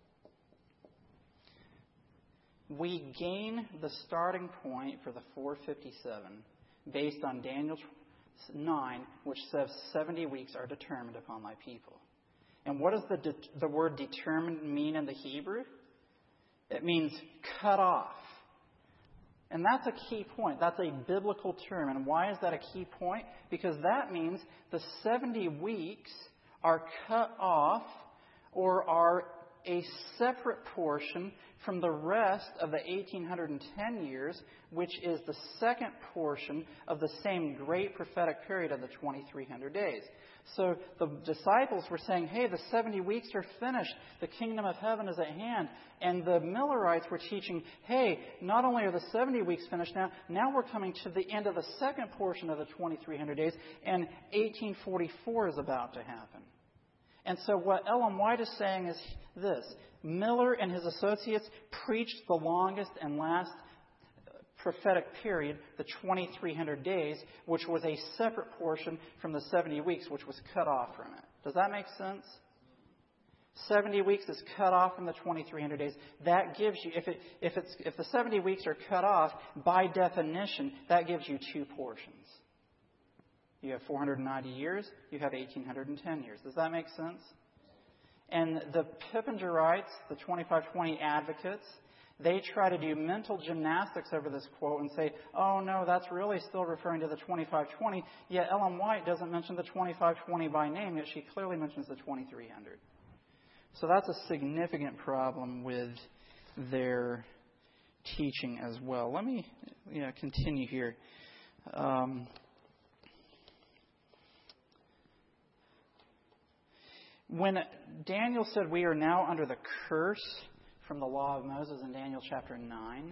S1: we gain the starting point for the 457 based on Daniel 9, which says 70 weeks are determined upon thy people. And what does the word determined mean in the Hebrew? It means cut off. And that's a key point. That's a biblical term. And why is that a key point? Because that means the 70 weeks are cut off or are a separate portion from the rest of the 1,810 years, which is the second portion of the same great prophetic period of the 2,300 days. So the disciples were saying, hey, the 70 weeks are finished. The kingdom of heaven is at hand. And the Millerites were teaching, hey, not only are the 70 weeks finished now we're coming to the end of the second portion of the 2,300 days, and 1844 is about to happen. And so what Ellen White is saying is this. Miller and his associates preached the longest and last prophetic period, the 2,300 days, which was a separate portion from the 70 weeks, which was cut off from it. Does that make sense? 70 weeks is cut off from the 2,300 days. That gives you, if the 70 weeks are cut off, by definition, that gives you two portions. You have 490 years, you have 1,810 years. Does that make sense? And the Pippingerites, the 2520 advocates, they try to do mental gymnastics over this quote and say, oh no, that's really still referring to the 2520, yet Ellen White doesn't mention the 2520 by name, yet she clearly mentions the 2,300. So that's a significant problem with their teaching as well. Let me continue here. When Daniel said we are now under the curse from the law of Moses in Daniel chapter 9,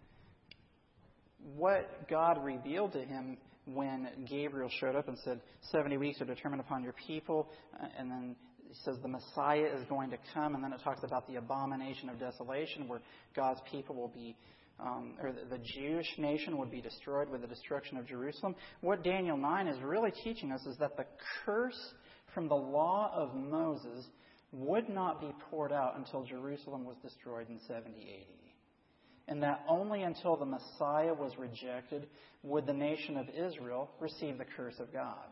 S1: what God revealed to him when Gabriel showed up and said, 70 weeks are determined upon your people, and then he says the Messiah is going to come, and then it talks about the abomination of desolation, where God's people will be, or the Jewish nation would be destroyed with the destruction of Jerusalem. What Daniel 9 is really teaching us is that the curse from the law of Moses would not be poured out until Jerusalem was destroyed in 70 AD. And that only until the Messiah was rejected would the nation of Israel receive the curse of God.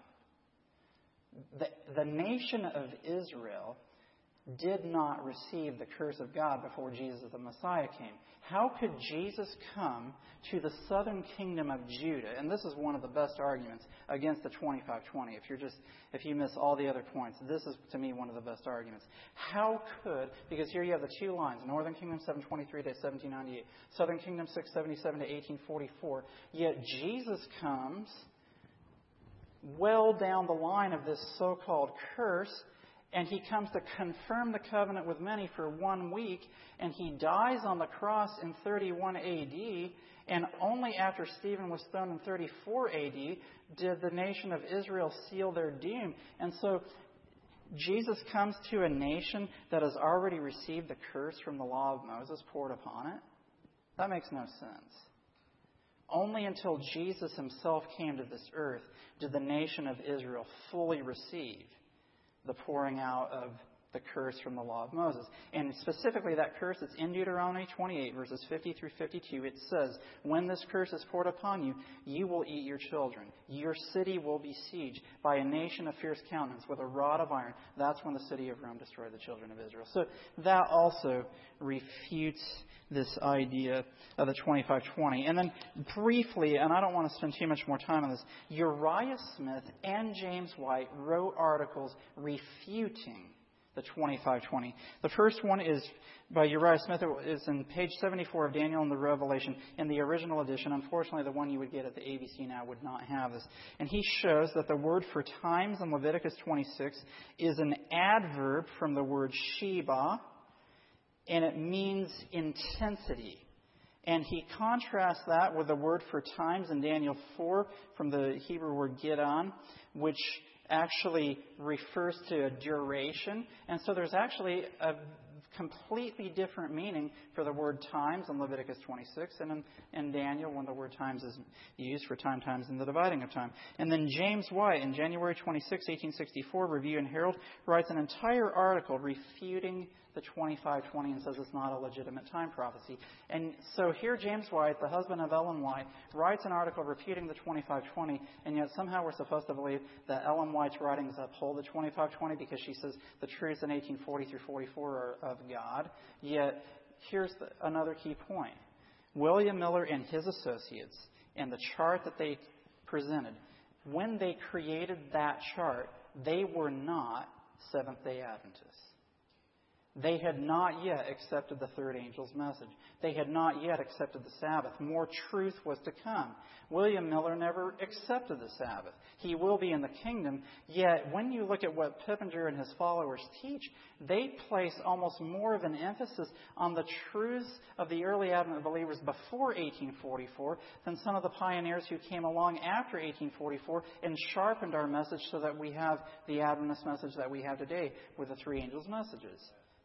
S1: The nation of Israel did not receive the curse of God before Jesus the Messiah came. How could Jesus come to the southern kingdom of Judah? And this is one of the best arguments against the 2520. If you miss all the other points, this is to me one of the best arguments. How could, because here you have the two lines, Northern Kingdom 723 to 1798, Southern Kingdom 677 to 1844, yet Jesus comes well down the line of this so-called curse, and he comes to confirm the covenant with many for 1 week, and he dies on the cross in 31 AD, and only after Stephen was stoned in 34 AD did the nation of Israel seal their doom. And so Jesus comes to a nation that has already received the curse from the law of Moses poured upon it. That makes no sense. Only until Jesus himself came to this earth did the nation of Israel fully receive the pouring out of the curse from the law of Moses. And specifically that curse that's in Deuteronomy 28, verses 50 through 52, it says, when this curse is poured upon you, you will eat your children. Your city will be sieged by a nation of fierce countenance with a rod of iron. That's when the city of Rome destroyed the children of Israel. So that also refutes this idea of the 2520. And then briefly, and I don't want to spend too much more time on this, Uriah Smith and James White wrote articles refuting the 2520. The first one is by Uriah Smith. It is in page 74 of Daniel and the Revelation in the original edition. Unfortunately, the one you would get at the ABC now would not have this. And he shows that the word for times in Leviticus 26 is an adverb from the word Sheba, and it means intensity. And he contrasts that with the word for times in Daniel 4 from the Hebrew word gidon, which actually refers to a duration. And so there's actually a completely different meaning for the word times in Leviticus 26 and in Daniel when the word times is used for time times and the dividing of time. And then James White in January 26, 1864, Review and Herald, writes an entire article refuting the 2520 and says it's not a legitimate time prophecy. And so here James White, the husband of Ellen White, writes an article refuting the 2520, and yet somehow we're supposed to believe that Ellen White's writings uphold the 2520 because she says the truths in 1840 through 44 are of God. Yet here's another key point. William Miller and his associates and the chart that they presented, when they created that chart, they were not Seventh-day Adventists. They had not yet accepted the third angel's message. They had not yet accepted the Sabbath. More truth was to come. William Miller never accepted the Sabbath. He will be in the kingdom. Yet, when you look at what Pippinger and his followers teach, they place almost more of an emphasis on the truths of the early Advent believers before 1844 than some of the pioneers who came along after 1844 and sharpened our message so that we have the Adventist message that we have today with the three angels' messages.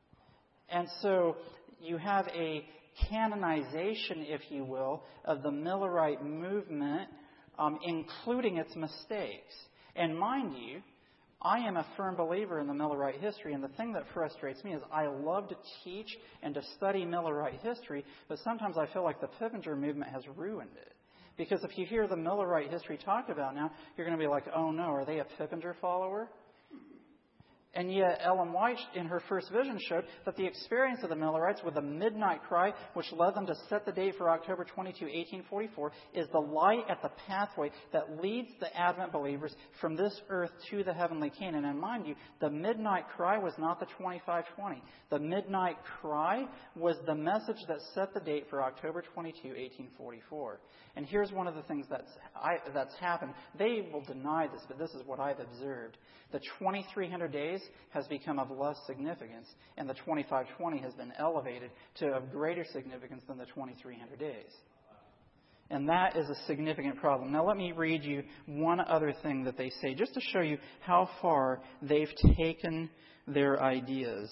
S1: And so you have a canonization, if you will, of the Millerite movement, including its mistakes. And mind you, I am a firm believer in the Millerite history, and the thing that frustrates me is I love to teach and to study Millerite history, but sometimes I feel like the Pippinger movement has ruined it. Because if you hear the Millerite history talked about now, you're going to be like, oh no, are they a Pippinger follower? And yet Ellen White, in her first vision, showed that the experience of the Millerites with the midnight cry, which led them to set the date for October 22, 1844, is the light at the pathway that leads the Advent believers from this earth to the heavenly Canaan. And mind you, the midnight cry was not the 2520. The midnight cry was the message that set the date for October 22, 1844. And here's one of the things that's happened. They will deny this, but this is what I've observed. The 2300 days has become of less significance, and the 2520 has been elevated to of greater significance than the 2300 days. And that is a significant problem. Now let me read you one other thing that they say, just to show you how far they've taken their ideas.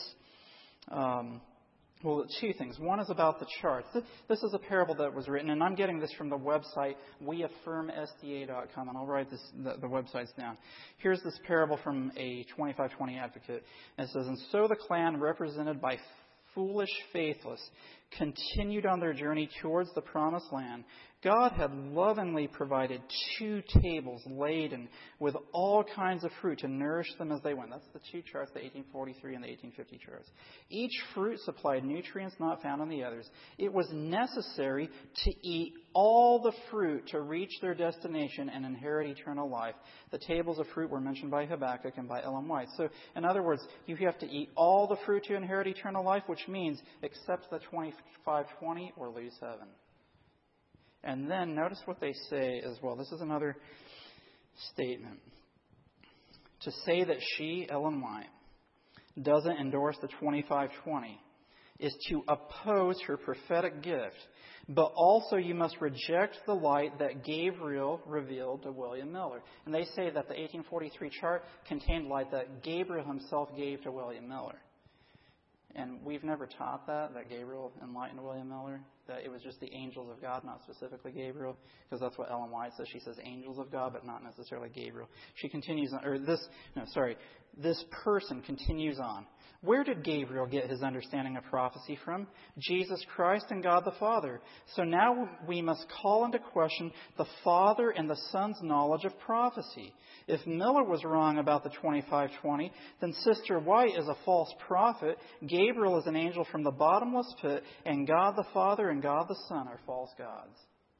S1: Well, two things. One is about the charts. This is a parable that was written, and I'm getting this from the website weaffirmsda.com, and I'll write the websites down. Here's this parable from a 2520 advocate. And it says, "And so the clan represented by foolish faithless continued on their journey towards the promised land. God had lovingly provided 2 tables laden with all kinds of fruit to nourish them as they went." That's the 2 charts, the 1843 and the 1850 charts. "Each fruit supplied nutrients not found in the others. It was necessary to eat all the fruit to reach their destination and inherit eternal life." The tables of fruit were mentioned by Habakkuk and by Ellen White. So, in other words, you have to eat all the fruit to inherit eternal life, which means accept the 2520 or lose heaven. And then notice what they say as well. This is another statement. To say that she, Ellen White, doesn't endorse the 2520 is to oppose her prophetic gift, but also you must reject the light that Gabriel revealed to William Miller. And they say that the 1843 chart contained light that Gabriel himself gave to William Miller. And we've never taught that Gabriel enlightened William Miller, that it was just the angels of God, not specifically Gabriel, because that's what Ellen White says. She says angels of God, but not necessarily Gabriel. She continues on, this person continues on. Where did Gabriel get his understanding of prophecy from? Jesus Christ and God the Father. So now we must call into question the Father and the Son's knowledge of prophecy. If Miller was wrong about the 2520, then Sister White is a false prophet, Gabriel is an angel from the bottomless pit, and God the Father and God the Son are false gods.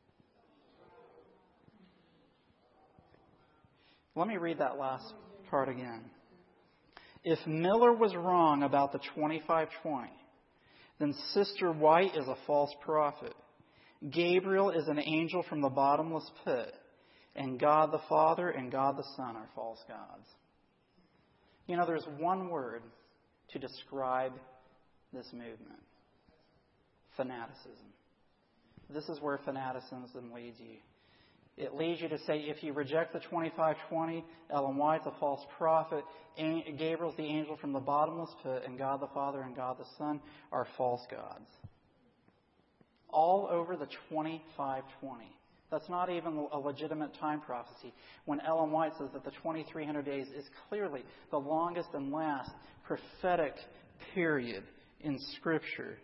S1: Let me read that last part again. If Miller was wrong about the 2520, then Sister White is a false prophet. Gabriel is an angel from the bottomless pit. And God the Father and God the Son are false gods. You know, there's one word to describe this movement. Fanaticism. This is where fanaticism leads you. It leads you to say, if you reject the 2520, Ellen White's a false prophet, Gabriel's the angel from the bottomless pit, and God the Father and God the Son are false gods. All over the 2520. That's not even a legitimate time prophecy. When Ellen White says that the 2300 days is clearly the longest and last prophetic period in Scripture.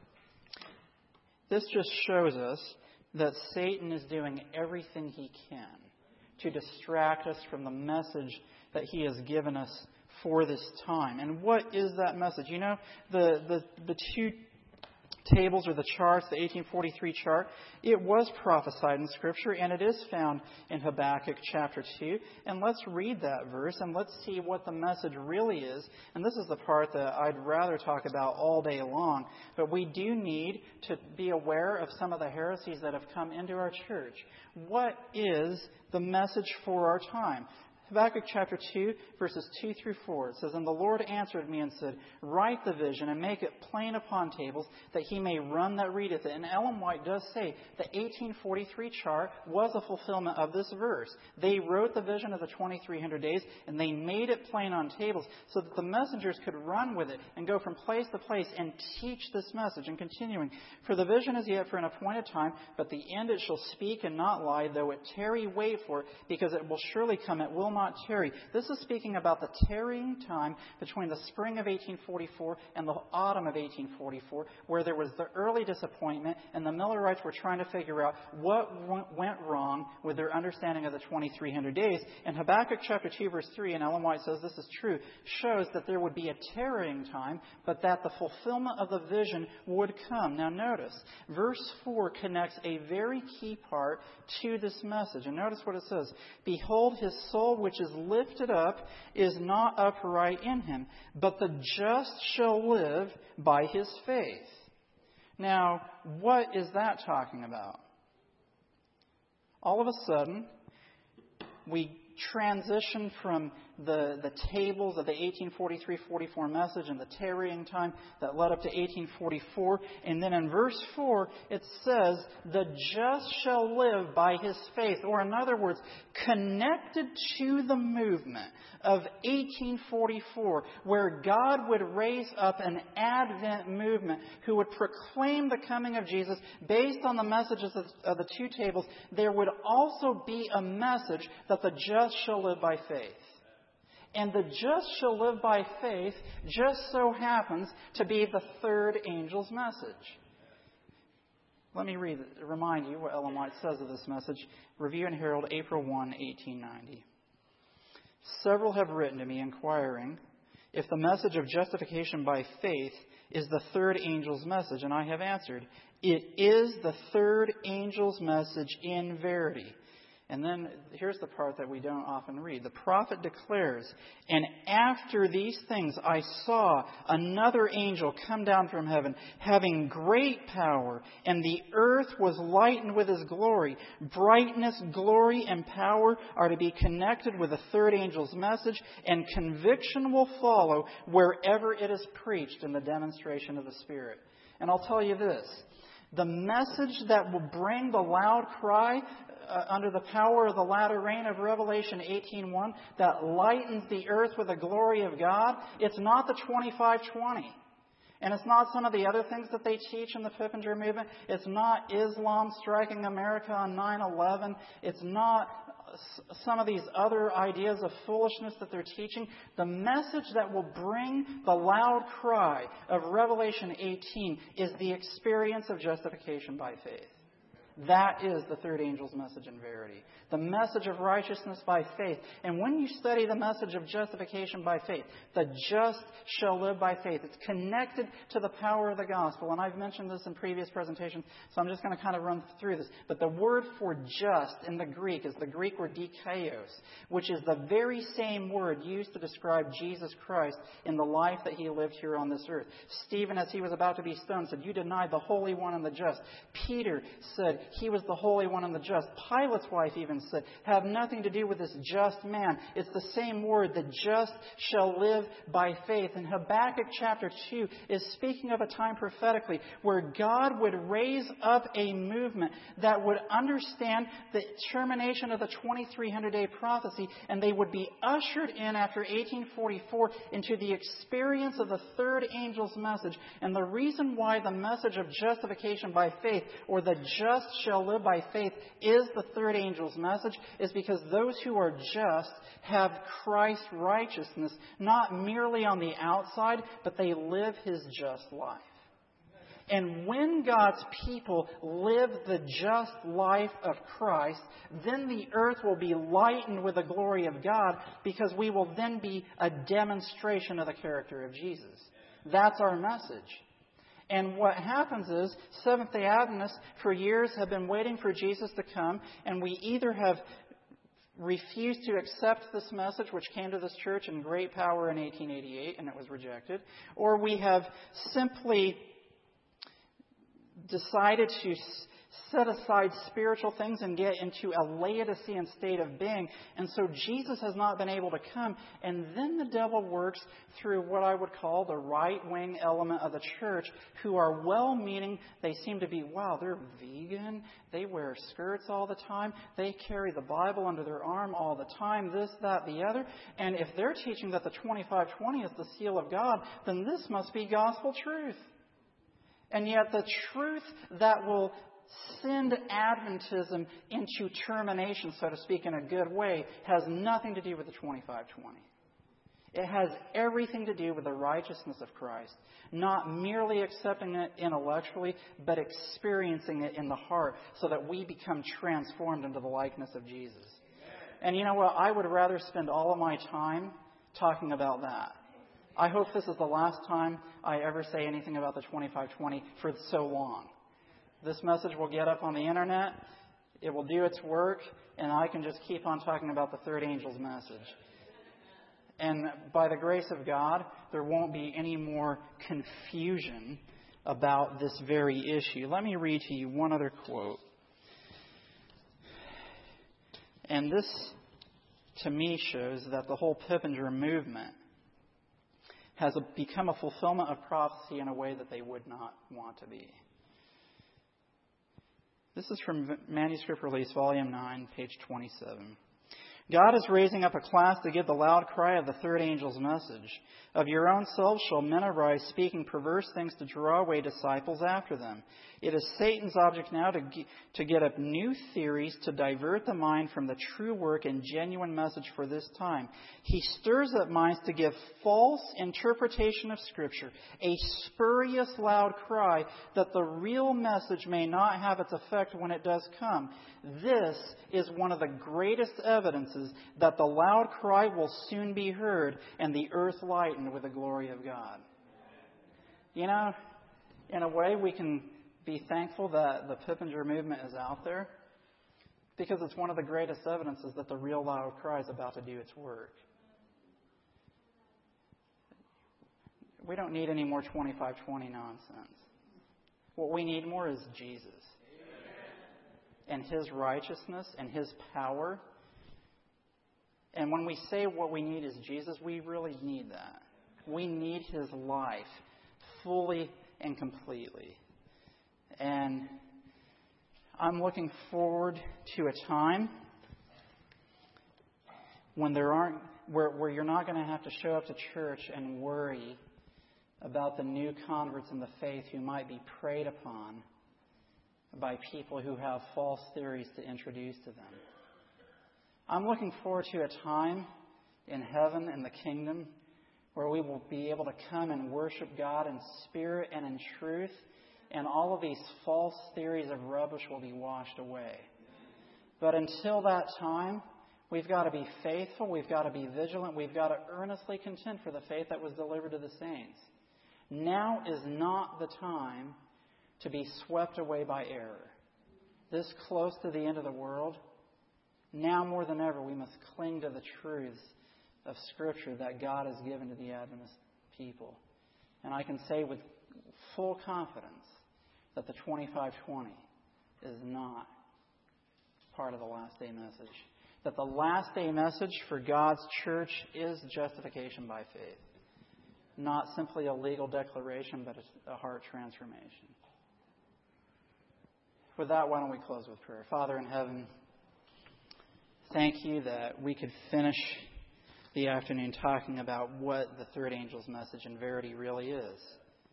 S1: This just shows us that Satan is doing everything he can to distract us from the message that he has given us for this time. And what is that message? You know, the 2 tables or the charts, the 1843 chart, it was prophesied in Scripture, and it is found in Habakkuk chapter 2. And let's read that verse, and let's see what the message really is. And this is the part that I'd rather talk about all day long. But we do need to be aware of some of the heresies that have come into our church. What is the message for our time? Habakkuk chapter 2, verses 2 through 4. It says, "And the Lord answered me and said, Write the vision and make it plain upon tables, that he may run that readeth it." And Ellen White does say the 1843 chart was a fulfillment of this verse. They wrote the vision of the 2300 days, and they made it plain on tables so that the messengers could run with it and go from place to place and teach this message. And continuing, "For the vision is yet for an appointed time, but the end it shall speak and not lie, though it tarry, wait for it, because it will surely come, it will not tarry. This is speaking about the tarrying time between the spring of 1844 and the autumn of 1844, where there was the early disappointment, and the Millerites were trying to figure out what went wrong with their understanding of the 2300 days. And Habakkuk chapter 2, verse 3, and Ellen White says this is true, shows that there would be a tarrying time, but that the fulfillment of the vision would come. Now notice, verse 4 connects a very key part to this message. And notice what it says. Behold, his soul which is lifted up is not upright in him, but the just shall live by his faith. Now, what is that talking about? All of a sudden, we transition from the tables of the 1843-44 message and the tarrying time that led up to 1844. And then in verse 4, it says, the just shall live by his faith. Or in other words, connected to the movement of 1844, where God would raise up an Advent movement who would proclaim the coming of Jesus based on the messages of the two tables, there would also be a message that the just shall live by faith. And the just shall live by faith just so happens to be the third angel's message. Let me remind you what Ellen White says of this message. Review and Herald, April 1, 1890. Several have written to me inquiring if the message of justification by faith is the third angel's message, and I have answered, it is the third angel's message in verity. And then here's the part that we don't often read. The prophet declares, and after these things I saw another angel come down from heaven, having great power, and the earth was lightened with his glory. Brightness, glory, and power are to be connected with the third angel's message, and conviction will follow wherever it is preached in the demonstration of the Spirit. And I'll tell you this, the message that will bring the loud cry under the power of the latter rain of Revelation 18:1 that lightens the earth with the glory of God, it's not the 2520. And it's not some of the other things that they teach in the Pippinger movement. It's not Islam striking America on 9/11. It's not some of these other ideas of foolishness that they're teaching. The message that will bring the loud cry of Revelation 18 is the experience of justification by faith. That is the third angel's message in verity. The message of righteousness by faith. And when you study the message of justification by faith, the just shall live by faith. It's connected to the power of the gospel. And I've mentioned this in previous presentations, so I'm just going to kind of run through this. But the word for just in the Greek is the Greek word dikaios, which is the very same word used to describe Jesus Christ in the life that he lived here on this earth. Stephen, as he was about to be stoned, said, "You denied the Holy One and the just." Peter said, "He was the Holy One and the just." Pilate's wife even said, "Have nothing to do with this just man." It's the same word, the just shall live by faith. And Habakkuk chapter 2 is speaking of a time prophetically where God would raise up a movement that would understand the termination of the 2300-day prophecy, and they would be ushered in after 1844 into the experience of the third angel's message. And the reason why the message of justification by faith, or the just shall live by faith, is the third angel's message is because those who are just have Christ's righteousness not merely on the outside, but they live his just life. And when God's people live the just life of Christ, then the earth will be lightened with the glory of God, because we will then be a demonstration of the character of Jesus. That's our message. And what happens is, Seventh-day Adventists for years have been waiting for Jesus to come, and we either have refused to accept this message, which came to this church in great power in 1888, and it was rejected, or we have simply decided to set aside spiritual things and get into a Laodicean state of being. And so Jesus has not been able to come. And then the devil works through what I would call the right-wing element of the church, who are well-meaning. They seem to be, wow, they're vegan. They wear skirts all the time. They carry the Bible under their arm all the time, this, that, the other. And if they're teaching that the 2520 is the seal of God, then this must be gospel truth. And yet the truth that will send Adventism into termination, so to speak, in a good way, has nothing to do with the 2520. It has everything to do with the righteousness of Christ. Not merely accepting it intellectually, but experiencing it in the heart so that we become transformed into the likeness of Jesus. And you know what? I would rather spend all of my time talking about that. I hope this is the last time I ever say anything about the 2520 for so long. This message will get up on the internet, it will do its work, and I can just keep on talking about the third angel's message. And by the grace of God, there won't be any more confusion about this very issue. Let me read to you one other quote. And this, to me, shows that the whole Pippinger movement has become a fulfillment of prophecy in a way that they would not want to be. This is from Manuscript Release, Volume 9, page 27. God is raising up a class to give the loud cry of the third angel's message. Of your own selves shall men arise, speaking perverse things to draw away disciples after them. It is Satan's object now to get up new theories to divert the mind from the true work and genuine message for this time. He stirs up minds to give false interpretation of Scripture, a spurious loud cry that the real message may not have its effect when it does come. This is one of the greatest evidences that the loud cry will soon be heard and the earth lightened with the glory of God. You know, in a way we can be thankful that the Pippinger movement is out there because it's one of the greatest evidences that the real loud cry is about to do its work. We don't need any more 2520 nonsense. What we need more is Jesus. And His righteousness and His power. And when we say what we need is Jesus, we really need that. We need His life fully and completely. And I'm looking forward to a time when where you're not going to have to show up to church and worry about the new converts in the faith who might be preyed upon by people who have false theories to introduce to them. I'm looking forward to a time in heaven, in the kingdom, where we will be able to come and worship God in spirit and in truth, and all of these false theories of rubbish will be washed away. But until that time, we've got to be faithful, we've got to be vigilant, we've got to earnestly contend for the faith that was delivered to the saints. Now is not the time to be swept away by error. This close to the end of the world, now more than ever, we must cling to the truths of Scripture that God has given to the Adventist people. And I can say with full confidence that the 2520 is not part of the last day message. That the last day message for God's church is justification by faith. Not simply a legal declaration, but a heart transformation. With that, why don't we close with prayer? Father in heaven, thank you that we could finish the afternoon talking about what the third angel's message in verity really is.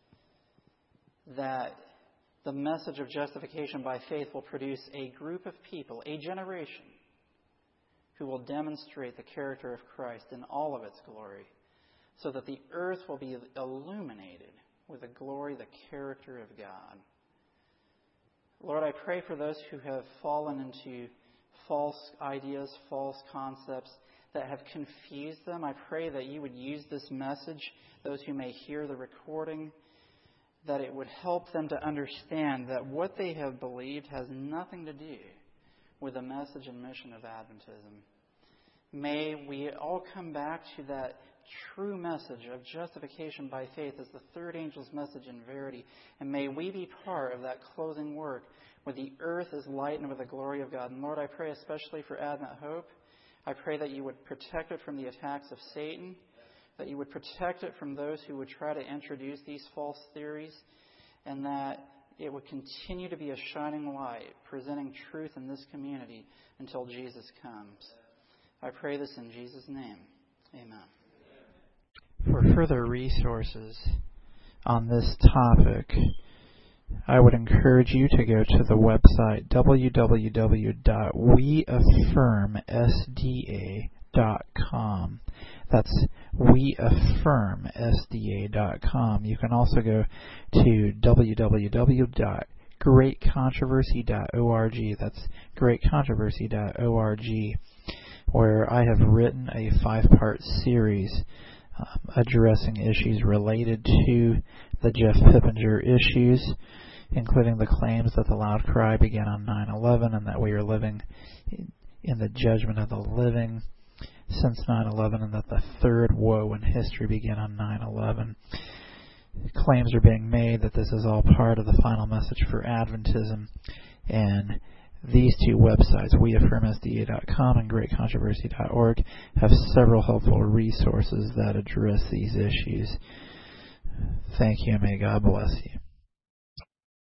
S1: That the message of justification by faith will produce a group of people, a generation, who will demonstrate the character of Christ in all of its glory, so that the earth will be illuminated with the glory, the character of God. Lord, I pray for those who have fallen into false ideas, false concepts that have confused them. I pray that you would use this message, those who may hear the recording, that it would help them to understand that what they have believed has nothing to do with the message and mission of Adventism. May we all come back to that true message of justification by faith as the third angel's message in verity. And may we be part of that closing work where the earth is lightened with the glory of God. And Lord, I pray especially for Advent Hope. I pray that you would protect it from the attacks of Satan, that you would protect it from those who would try to introduce these false theories, and that it would continue to be a shining light, presenting truth in this community until Jesus comes. I pray this in Jesus' name. Amen. For further resources on this topic,
S2: I would encourage you to go to the website www.weaffirmsda.com. That's weaffirmsda.com. You can also go to www.greatcontroversy.org. That's greatcontroversy.org, where I have written a 5-part series addressing issues related to the Jeff Pippinger issues, including the claims that the loud cry began on 9/11 and that we are living in the judgment of the living since 9/11, and that the third woe in history began on 9/11. Claims are being made that this is all part of the final message for Adventism, and these two websites, weaffirmsda.com and greatcontroversy.org, have several helpful resources that address these issues. Thank you, and may God bless you.